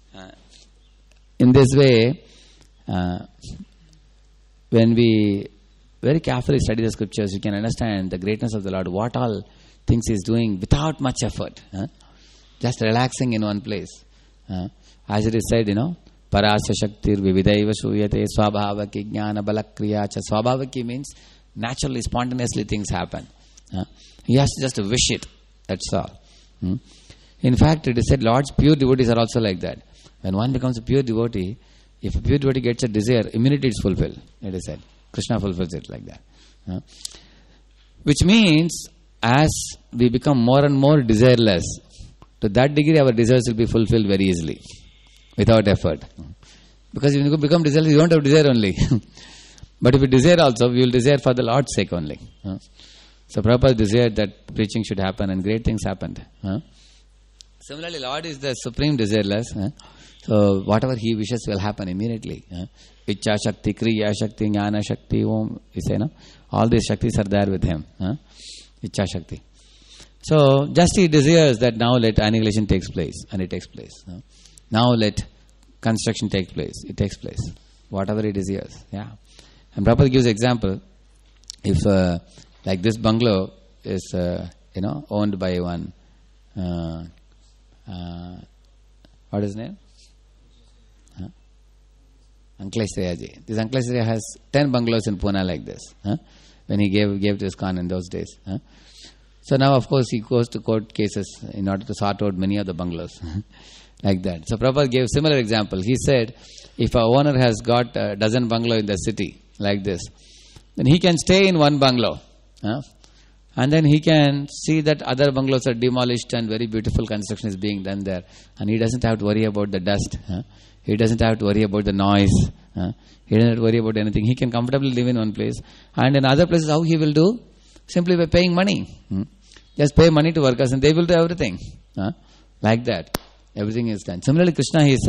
in this way, when we very carefully study the scriptures, you can understand the greatness of the Lord, what all things He is doing without much effort. Just relaxing in one place. As it is said, Parasya Shaktir Vividaiva Shuyate Swabhavaki Jnana Balakriyacha. Swabhavaki means naturally, spontaneously things happen. He has to just wish it. That's all. In fact, it is said Lord's pure devotees are also like that. When one becomes a pure devotee, if a pure devotee gets a desire, immediately it's fulfilled. It is said. Krishna fulfills it like that. Which means, as we become more and more desireless, to that degree our desires will be fulfilled very easily, without effort. Because if you become desireless, you don't have desire only. But if you desire also, we will desire for the Lord's sake only. So Prabhupada desired that preaching should happen and great things happened. Similarly, Lord is the supreme desireless. So whatever He wishes will happen immediately. Ichcha Shakti, Kriya Shakti, Jnana Shakti, Om, you say, no? All these Shaktis are there with Him. Ichcha Shakti. So just He desires that now let annihilation takes place, and it takes place. Now let construction take place, it takes place. Whatever He desires. Yeah. And Prabhupada gives example. If like this bungalow is owned by one what is his name? Ankleshwaraji. This Ankleshwaraji has 10 bungalows in Pune like this. When he gave to ISKCON in those days. So now of course he goes to court cases in order to sort out many of the bungalows. Like that. So Prabhupada gave similar example. He said, if a owner has got a dozen bungalow in the city like this, then he can stay in one bungalow. And then he can see that other bungalows are demolished and very beautiful construction is being done there. And he doesn't have to worry about the dust. He doesn't have to worry about the noise. He doesn't have to worry about anything. He can comfortably live in one place. And in other places, how he will do? Simply by paying money. Just pay money to workers and they will do everything. Like that. Everything is done. Similarly, Krishna, he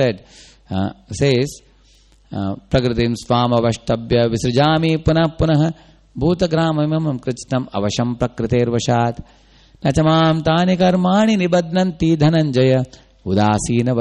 says, Prakratim swam avashtabhya visrujami punah punah bhutagramamam krichnam avasham prakriter vashat nachamam tani karmani nibadnanti dhananjaya udasina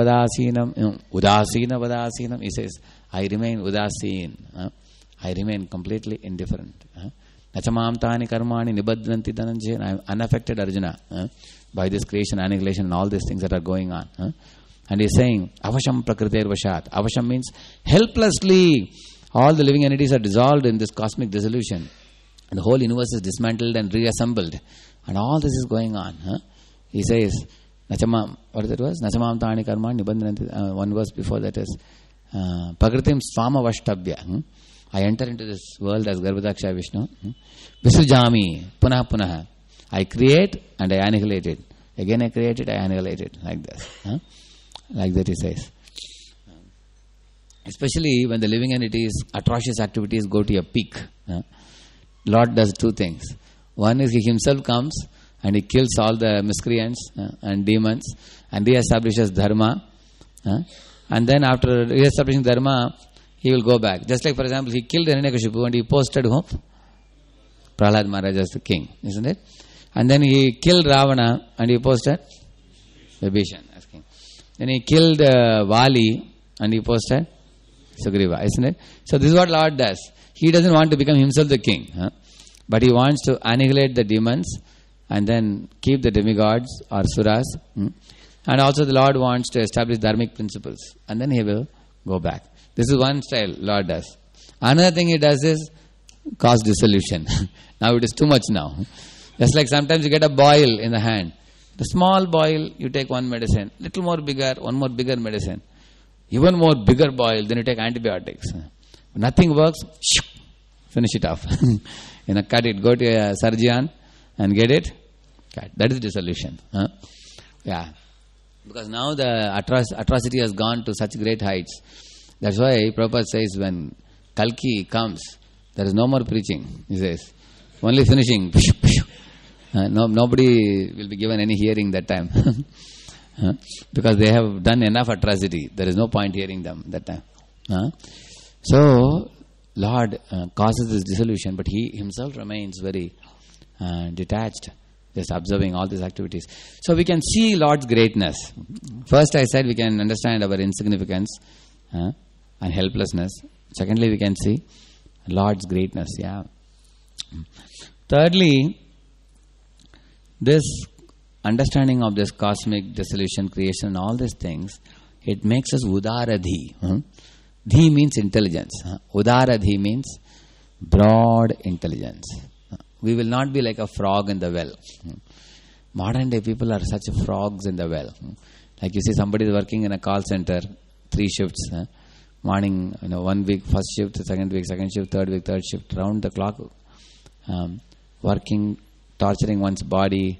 vadasinam. He says, I remain udasin. I remain completely indifferent. Nachamam tani karmani nibadnanti dhananjaya. I am unaffected, Arjuna, by this creation, annihilation and all these things that are going on. And he is saying, avasham prakriter vashat. Avasham means helplessly all the living entities are dissolved in this cosmic dissolution. And the whole universe is dismantled and reassembled. And all this is going on. He says, Nachamam, what is that verse? Nachamam tani karma nibandhananti. One verse before that is, Prakritim swama vashtabhya. I enter into this world as Garbhodaksha Vishnu. Visujami, punah punah. I create and I annihilate it. Again I create it, I annihilate it. Like this. Like that he says. Especially when the living entities, atrocious activities go to a peak. Lord does two things. One is He Himself comes and He kills all the miscreants and demons and re-establishes dharma. And then after re-establishing dharma, He will go back. Just like, for example, He killed Hiranyakashipu and He posted whom? Prahlad Maharaj as the king, isn't it? And then He killed Ravana and He posted Vibhishan as king. Then He killed Vali and He posted Sugriva, isn't it? So this is what Lord does. He doesn't want to become Himself the king, but He wants to annihilate the demons and then keep the demigods or suras. And also the Lord wants to establish dharmic principles and then He will go back. This is one style Lord does. Another thing He does is cause dissolution. Now it is too much now. Just like sometimes you get a boil in the hand. The small boil, you take one medicine. Little more bigger, one more bigger medicine. Even more bigger boil, then you take antibiotics. Nothing works, finish it off. Cut it. Go to a surgeon and get it cut. That is dissolution. Yeah. Because now the atrocity has gone to such great heights. That's why Prabhupada says when Kalki comes, there is no more preaching. He says, only finishing. Nobody will be given any hearing that time. Because they have done enough atrocity. There is no point hearing them that time. So, Lord causes this dissolution, but He Himself remains very detached, just observing all these activities. So we can see Lord's greatness. First I said we can understand our insignificance and helplessness. Secondly, we can see Lord's greatness. Yeah. Thirdly, this understanding of this cosmic dissolution, creation, and all these things, it makes us udaradhi. Dhi means intelligence. Udaradhi means broad intelligence. We will not be like a frog in the well. Modern day people are such frogs in the well. Like you see somebody is working in a call center, 3 shifts. Morning, 1 week, first shift, second week, second shift, third week, third shift, round the clock. Working, torturing one's body,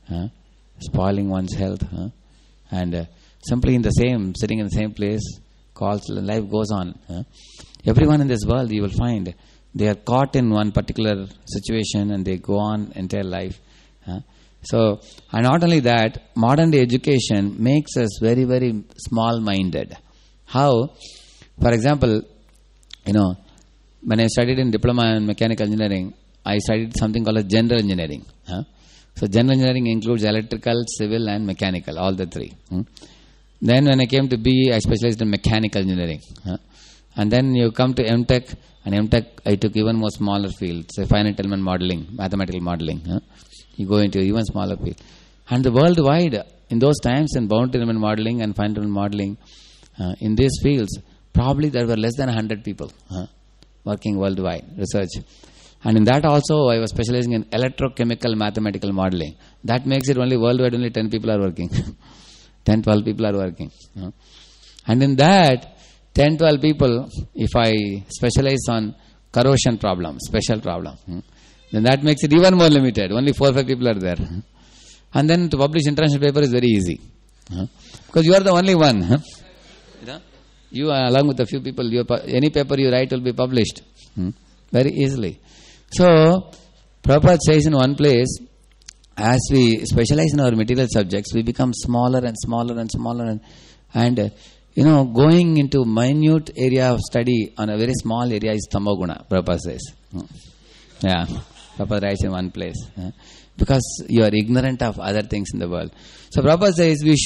spoiling one's health. And simply sitting in the same place, calls, life goes on. Everyone in this world, you will find, they are caught in one particular situation and they go on entire life. So, and not only that, modern day education makes us very, very small-minded. How? For example, when I studied in diploma in mechanical engineering, I studied something called as general engineering. So general engineering includes electrical, civil and mechanical, all the three. Then when I came to BE, I specialized in mechanical engineering. And then you come to MTech, and MTech I took even more smaller fields, say finite element modeling, mathematical modeling. You go into even smaller field. And the worldwide, in those times, in boundary element modeling and finite element modeling, in these fields, probably there were less than 100 people working worldwide, research. And in that also, I was specializing in electrochemical mathematical modeling. That makes it only worldwide, only 10 people are working. 10, 12 people are working. And in that, 10, 12 people, if I specialize on corrosion problem, special problem, then that makes it even more limited. Only 4 or 5 people are there. And then to publish international paper is very easy. Because you are the only one. You along with a few people, any paper you write will be published. Very easily. So, Prabhupada says in one place, as we specialize in our material subjects, we become smaller and smaller and smaller. And going into minute area of study on a very small area is tamoguna, Prabhupada says. Yeah, Prabhupada writes in one place. Because you are ignorant of other things in the world. So Prabhupada says we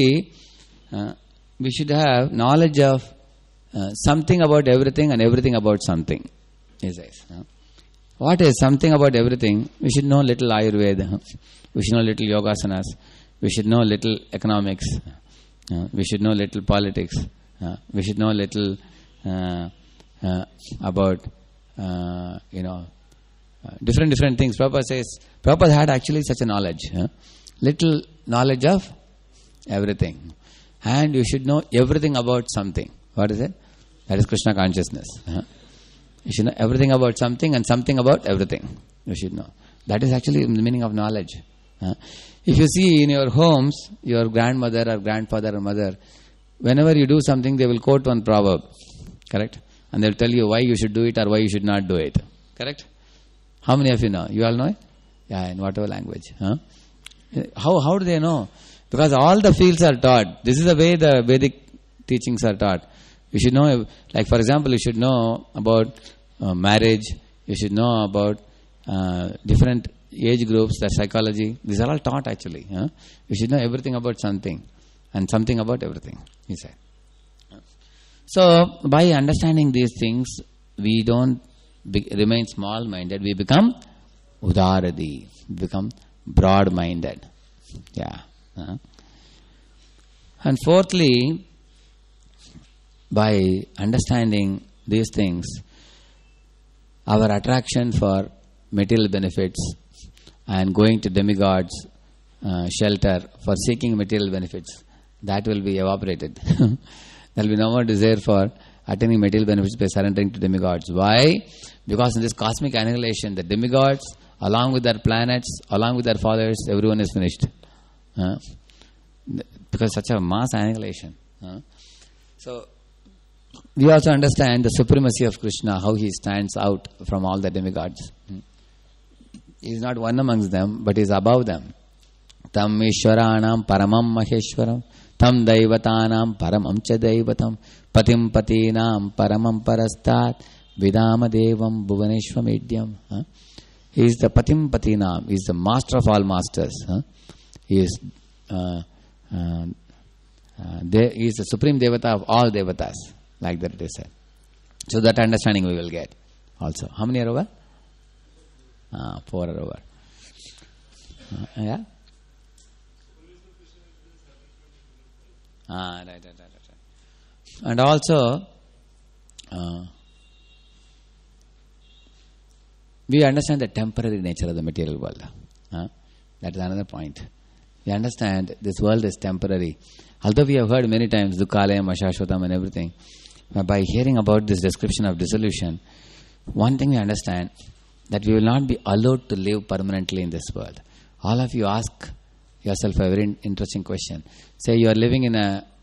should have knowledge of something about everything and everything about something. He says. What is something about everything? We should know little Ayurveda. We should know little Yogasanas. We should know little economics. We should know little politics. We should know little about different things. Prabhupada says, Prabhupada had actually such a knowledge. Little knowledge of everything. And you should know everything about something. What is it? That is Krishna consciousness. You should know everything about something and something about everything. You should know. That is actually the meaning of knowledge. If you see in your homes, your grandmother or grandfather or mother, whenever you do something, they will quote one proverb. Correct? And they will tell you why you should do it or why you should not do it. Correct? How many of you know? You all know it? Yeah, in whatever language. How do they know? Because all the fields are taught. This is the way the Vedic teachings are taught. You should know, like for example, you should know about marriage. You should know about different age groups, the psychology. These are all taught actually. You should know everything about something and something about everything, he said. So, by understanding these things, we don't remain small-minded. We become udaradi, become broad-minded. Yeah. And fourthly, by understanding these things, our attraction for material benefits and going to demigods' shelter for seeking material benefits, that will be evaporated. There will be no more desire for attaining material benefits by surrendering to demigods. Why? Because in this cosmic annihilation, the demigods, along with their planets, along with their fathers, everyone is finished. Because such a mass annihilation. So, we also understand the supremacy of Krishna, how he stands out from all the demigods. He is not one amongst them, but he is above them. Tam Ishwaranam Paramam Maheshwaram, Tam Daivatanam Paramam Cha Daivatam, Patim Patinam Paramam Parastat, Vidama Devam Bhuvaneshwa Medyam. He is the Patim Patinam, he is the master of all masters. He is he is the supreme devata of all devatas, like that it is said. So that understanding we will get also. How many are over? 4 are over. Yeah? Right. And also, we understand the temporary nature of the material world. That is another point. We understand this world is temporary. Although we have heard many times Dukkalayam, Ashashvatam and everything, by hearing about this description of dissolution, one thing we understand, that we will not be allowed to live permanently in this world. All of you ask yourself a very interesting question. Say you are living in a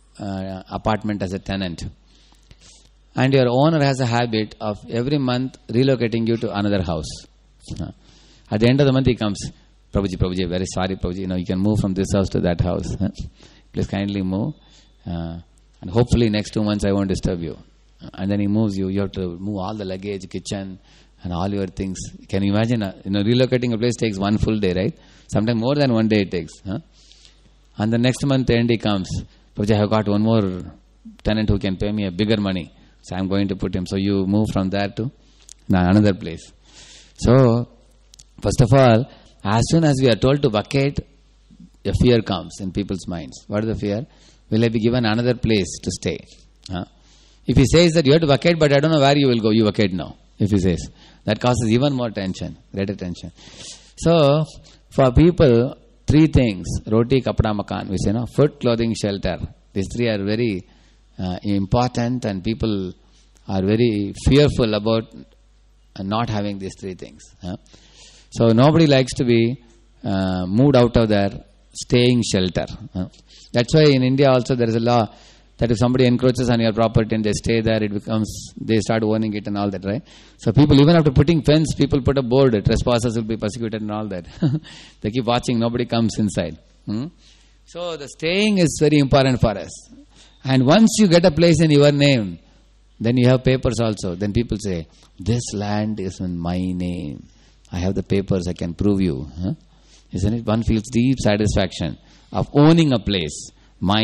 apartment as a tenant. And your owner has a habit of every month relocating you to another house. At the end of the month he comes, Prabhuji, very sorry Prabhuji, you can move from this house to that house. Please kindly move. And hopefully next 2 months I won't disturb you. And then he moves you. You have to move all the luggage, kitchen, and all your things. Can you imagine? Relocating a place takes 1 full day, right? Sometimes more than 1 day it takes. And the next month end he comes. Prabhuji, I have got one more tenant who can pay me a bigger money. So I am going to put him. So you move from there to another place. So, first of all, as soon as we are told to vacate, a fear comes in people's minds. What is the fear? Will I be given another place to stay? If he says that you have to vacate, but I don't know where you will go, you vacate now. If he says, that causes even more tension, greater tension. So, for people, 3 things, roti, kapda, makan, we say, food, clothing, shelter. These 3 are very important, and people are very fearful about not having these 3 things. So nobody likes to be moved out of their staying shelter. That's why in India also there is a law that if somebody encroaches on your property and they stay there, they start owning it and all that, right? So people, even after putting fence, people put a board, trespassers will be persecuted and all that. They keep watching, nobody comes inside. So the staying is very important for us. And once you get a place in your name, then you have papers also. Then people say, this land is in my name. I have the papers, I can prove you. Isn't it? One feels deep satisfaction of owning a place, my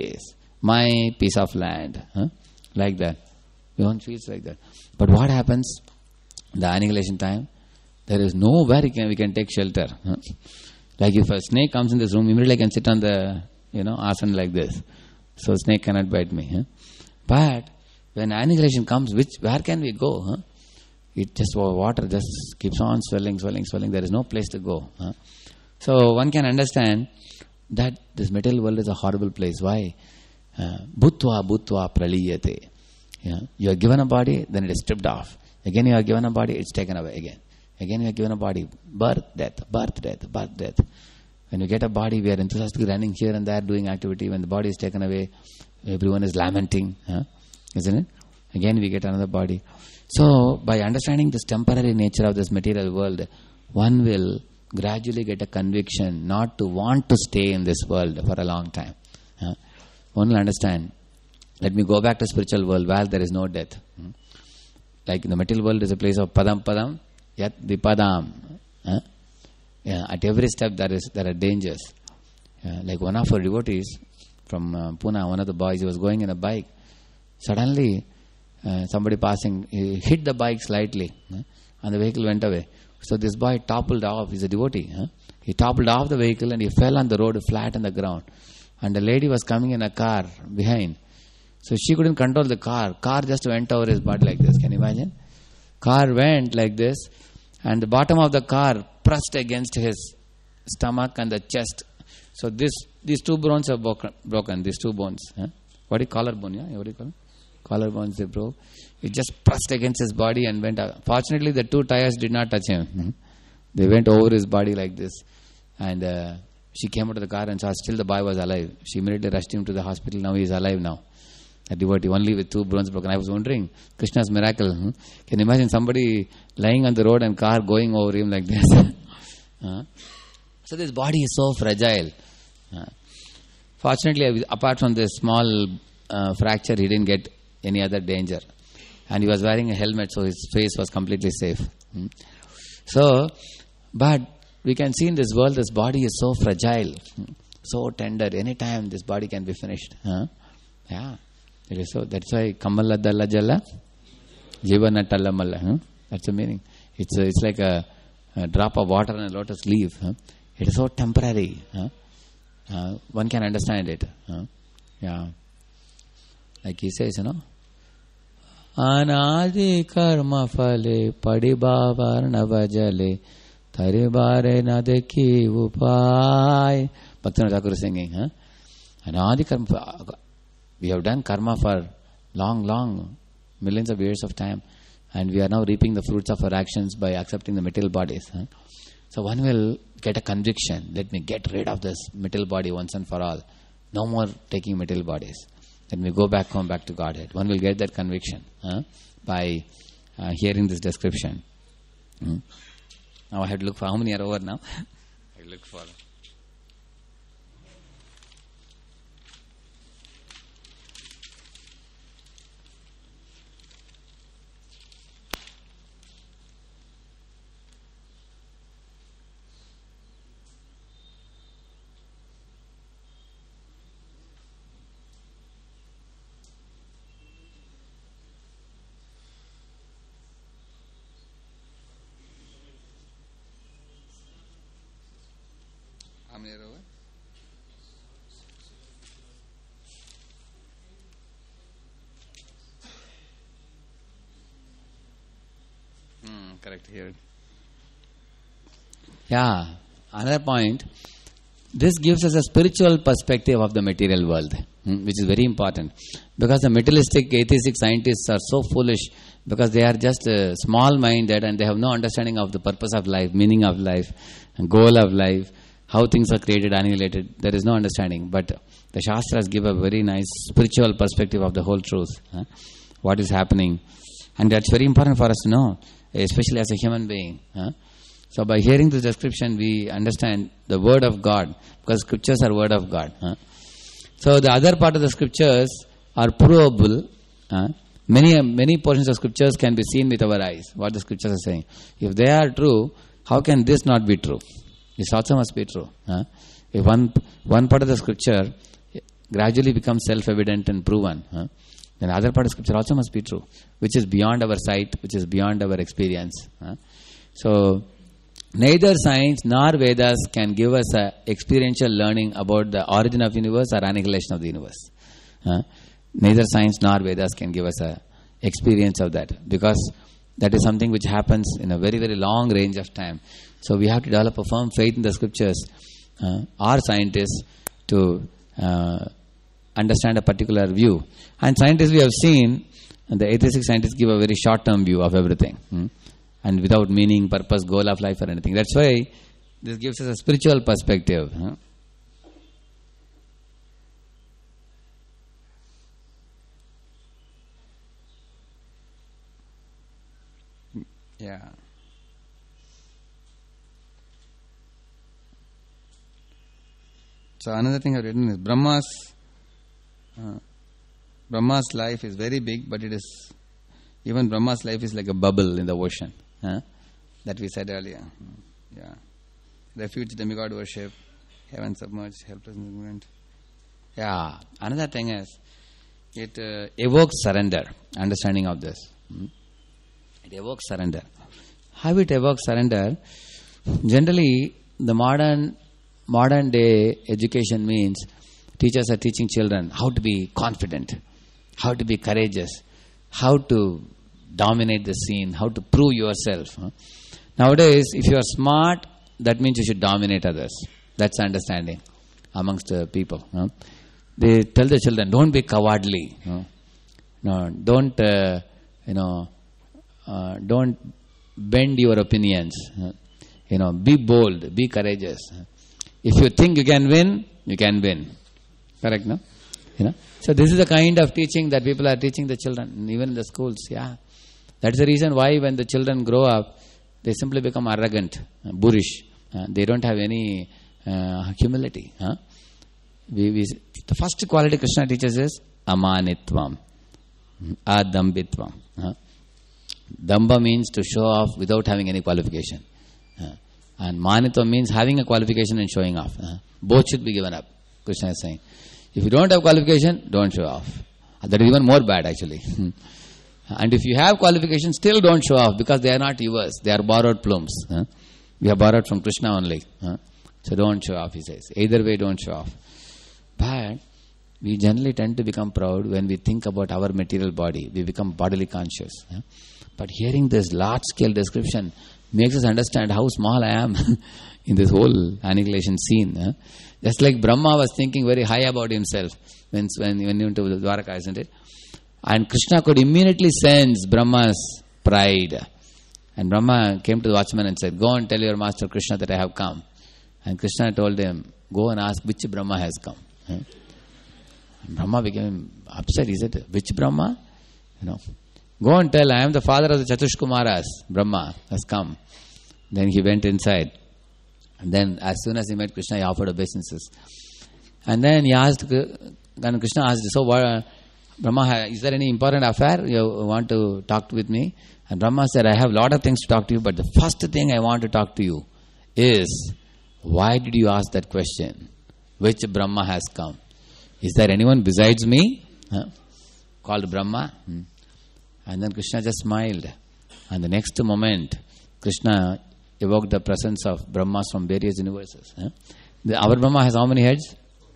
piece of land. Like that. One feels like that. But what happens? The annihilation time, there is nowhere we can take shelter. Like if a snake comes in this room, immediately I can sit on the asana like this. So snake cannot bite me. But when annihilation comes, where can we go? It just water just keeps on swelling. There is no place to go. So one can understand that this material world is a horrible place. Why? Bhutva praliyate. You are given a body, then it is stripped off. Again you are given a body, it's taken away again. Again you are given a body, birth, death. When you get a body, we are enthusiastically running here and there, doing activity. When the body is taken away, everyone is lamenting. Isn't it? Again we get another body. So, by understanding this temporary nature of this material world, one will gradually get a conviction not to want to stay in this world for a long time. One will understand, let me go back to spiritual world where there is no death. Like the material world is a place of padam, yat vipadam. At every step there are dangers. Like one of our devotees from Pune, one of the boys, he was going in a bike. Suddenly, somebody passing, he hit the bike slightly, and the vehicle went away. So this boy toppled off. He's a devotee. He toppled off the vehicle and he fell on the road flat on the ground. And the lady was coming in a car behind. So she couldn't control the car. Car just went over his body like this. Can you imagine? Car went like this, and the bottom of the car pressed against his stomach and the chest. So these 2 bones are broken. These 2 bones. What do you call collarbone? Yeah, what do you call it? Collarbones they broke. It just pressed against his body and went out. Fortunately, the 2 tires did not touch him. They went over his body like this. And she came out of the car and saw still the boy was alive. She immediately rushed him to the hospital. Now he is alive now. A devotee, only with 2 bones broken. I was wondering, Krishna's miracle. Can you imagine somebody lying on the road and car going over him like this? So this body is so fragile. Fortunately, apart from this small fracture, he didn't get any other danger. And he was wearing a helmet, so his face was completely safe. So, but we can see in this world, this body is so fragile, so tender. Anytime this body can be finished. Yeah, it is so. That's why Kamala Dalla Jalla Jivana Talla Malla. That's the meaning. It's like a drop of water in a lotus leaf. It is so temporary. One can understand it. Yeah. Like he says, Anadi karma phale padibavar navajale taribare nadeki upai. Bhaktivinoda Thakur is singing. Anadi karma. We have done karma for long, millions of years of time, and we are now reaping the fruits of our actions by accepting the material bodies. So one will get a conviction. Let me get rid of this material body once and for all. No more taking material bodies. Then we go back home, back to Godhead. One will get that conviction by hearing this description. Now I have to look for, how many are over now? I look for... How many are over? Correct, here. Yeah, another point. This gives us a spiritual perspective of the material world, which is very important. Because the materialistic, atheistic scientists are so foolish because they are just small-minded and they have no understanding of the purpose of life, meaning of life, and goal of life, how things are created, annihilated. There is no understanding. But the Shastras give a very nice spiritual perspective of the whole truth, what is happening. And that's very important for us to know, especially as a human being. So by hearing this description, we understand the word of God, because scriptures are word of God. So the other part of the scriptures are provable. Many portions of scriptures can be seen with our eyes, what the scriptures are saying. If they are true, how can this not be true? This also must be true. If one part of the scripture gradually becomes self-evident and proven, then the other part of scripture also must be true, which is beyond our sight, which is beyond our experience. So neither science nor Vedas can give us a experiential learning about the origin of the universe or annihilation of the universe. Neither science nor Vedas can give us a experience of that, because that is something which happens in a very, very long range of time. So we have to develop a firm faith in the scriptures, or scientists, to understand a particular view. And scientists, we have seen, the atheistic scientists give a very short-term view of everything, and without meaning, purpose, goal of life or anything. That's why this gives us a spiritual perspective. Yeah. So another thing I've written is Brahma's life is very big, but it is, even Brahma's life is like a bubble in the ocean, that we said earlier. Yeah. Refuge, demigod worship, heaven submerged, helpless movement. Yeah. Another thing is, it evokes surrender, understanding of this. It evokes surrender. How it evokes surrender? Generally, the modern day education means teachers are teaching children how to be confident, how to be courageous, how to dominate the scene, how to prove yourself. Nowadays, if you are smart, that means you should dominate others. That's the understanding amongst the people. They tell the children, don't be cowardly. Don't don't bend your opinions. Be bold, be courageous. If you think you can win, you can win. Correct, no? So this is the kind of teaching that people are teaching the children, even in the schools. Yeah, that's the reason why when the children grow up, they simply become arrogant, boorish. They don't have any humility. The first quality Krishna teaches is amanitvam, adambitvam. Damba means to show off without having any qualification. And manitvam means having a qualification and showing off. Both should be given up, Krishna is saying. If you don't have qualification, don't show off. That is even more bad actually. And if you have qualification, still don't show off, because they are not yours. They are borrowed plumes. We have borrowed from Krishna only. So don't show off, he says. Either way, don't show off. But we generally tend to become proud when we think about our material body. We become bodily conscious. But hearing this large-scale description makes us understand how small I am in this whole annihilation scene. Just like Brahma was thinking very high about himself when he went into the Dwaraka, isn't it? And Krishna could immediately sense Brahma's pride. And Brahma came to the watchman and said, go and tell your master Krishna that I have come. And Krishna told him, go and ask which Brahma has come. Brahma became upset. He said, which Brahma? Go and tell, I am the father of the Chatushkumaras. Brahma has come. Then he went inside. And then as soon as he met Krishna, he offered obeisances. And then he asked, and Krishna asked, so what, Brahma, is there any important affair you want to talk with me? And Brahma said, I have a lot of things to talk to you, but the first thing I want to talk to you is, why did you ask that question? Which Brahma has come? Is there anyone besides me? Called Brahma? And then Krishna just smiled. And the next moment, Krishna evoked the presence of Brahmas from various universes. Our Brahma has how many heads?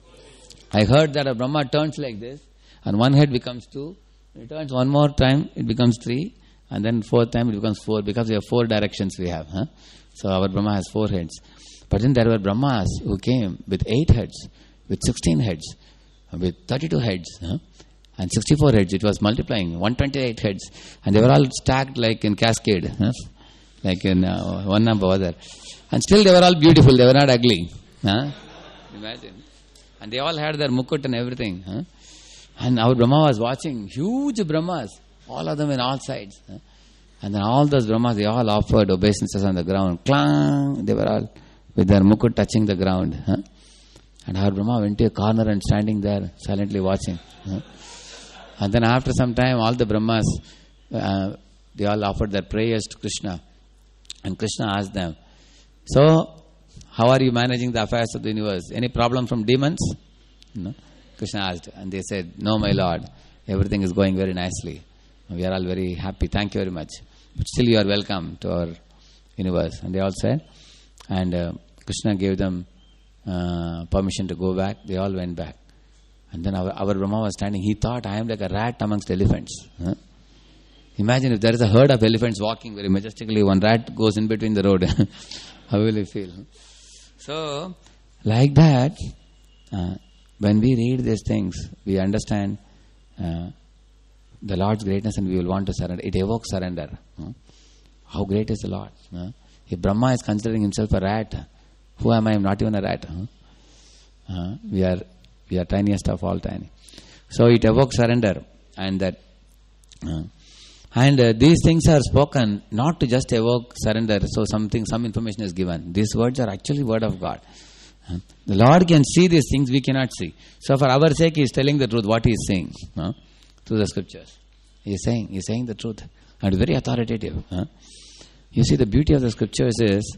I heard that a Brahma turns like this, and one head becomes 2. It turns one more time, it becomes 3, and then 4th time it becomes 4, because we have 4 directions we have. So our Brahma has 4 heads. But then there were Brahmas who came with 8 heads, with 16 heads, with 32 heads, and 64 heads. It was multiplying, 128 heads. And they were all stacked like in cascade, like in one number other. And still they were all beautiful, they were not ugly. Imagine. And they all had their mukut and everything. And our Brahma was watching huge Brahmas, all of them in all sides. And then all those Brahmas, they all offered obeisances on the ground. Clang! They were all with their mukut touching the ground. And our Brahma went to a corner and standing there silently watching. And then after some time, all the Brahmas, they all offered their prayers to Krishna. And Krishna asked them, so, how are you managing the affairs of the universe? Any problem from demons? No. Krishna asked. And they said, no, my Lord. Everything is going very nicely. We are all very happy. Thank you very much. But still you are welcome to our universe. And they all said. And Krishna gave them permission to go back. They all went back. And then our Brahma was standing. He thought, I am like a rat amongst elephants. Imagine if there is a herd of elephants walking very majestically. One rat goes in between the road. How will you feel? So, like that, when we read these things, we understand the Lord's greatness and we will want to surrender. It evokes surrender. How great is the Lord? If Brahma is considering himself a rat, who am I? I am not even a rat. We are tiniest of all tiny. So it evokes surrender, and that, these things are spoken not to just evoke surrender. So some information is given. These words are actually word of God. The Lord can see these things we cannot see. So for our sake, He is telling the truth. What He is saying through the scriptures, He is saying the truth, and very authoritative. You see, the beauty of the scriptures is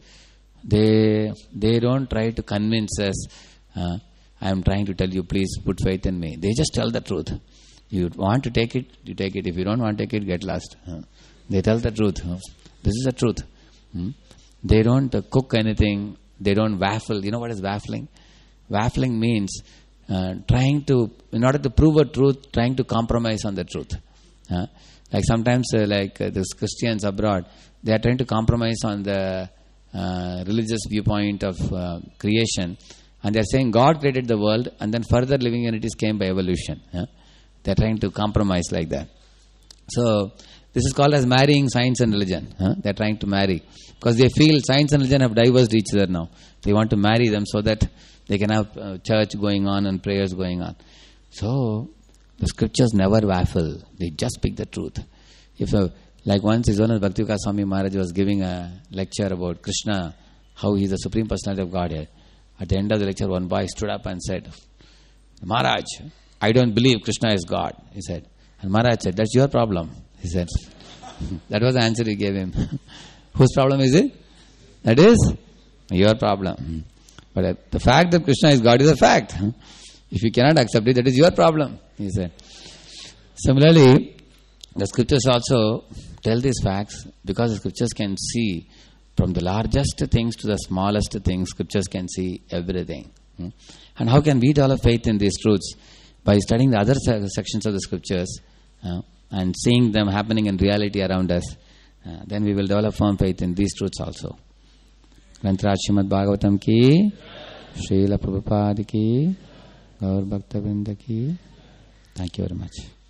they don't try to convince us. I am trying to tell you, please put faith in me. They just tell the truth. You want to take it, you take it. If you don't want to take it, get lost. They tell the truth. This is the truth. They don't cook anything. They don't waffle. You know what is waffling? Waffling means trying to, in order to prove a truth, trying to compromise on the truth. Like sometimes, these Christians abroad, they are trying to compromise on the religious viewpoint of creation. And they are saying God created the world, and then further living entities came by evolution. They are trying to compromise like that. So this is called as marrying science and religion. They are trying to marry, because they feel science and religion have diverged each other now. They want to marry them so that they can have church going on and prayers going on. So the scriptures never waffle. They just speak the truth. Like once His Holiness Bhaktivedanta Swami Maharaj was giving a lecture about Krishna, how He is the Supreme Personality of Godhead. At the end of the lecture, one boy stood up and said, Maharaj, I don't believe Krishna is God, he said. And Maharaj said, that's your problem, he said. That was the answer he gave him. Whose problem is it? That is your problem. But the fact that Krishna is God is a fact. If you cannot accept it, that is your problem, he said. Similarly, the scriptures also tell these facts, because the scriptures can see from the largest things to the smallest things. Scriptures can see everything. And how can we develop faith in these truths? By studying the other sections of the scriptures and seeing them happening in reality around us. Then we will develop firm faith in these truths also. Grantaraj Srimad Bhagavatam ki, Srila Prabhupada ki, Gaur Bhakta Vrinda ki. Thank you very much.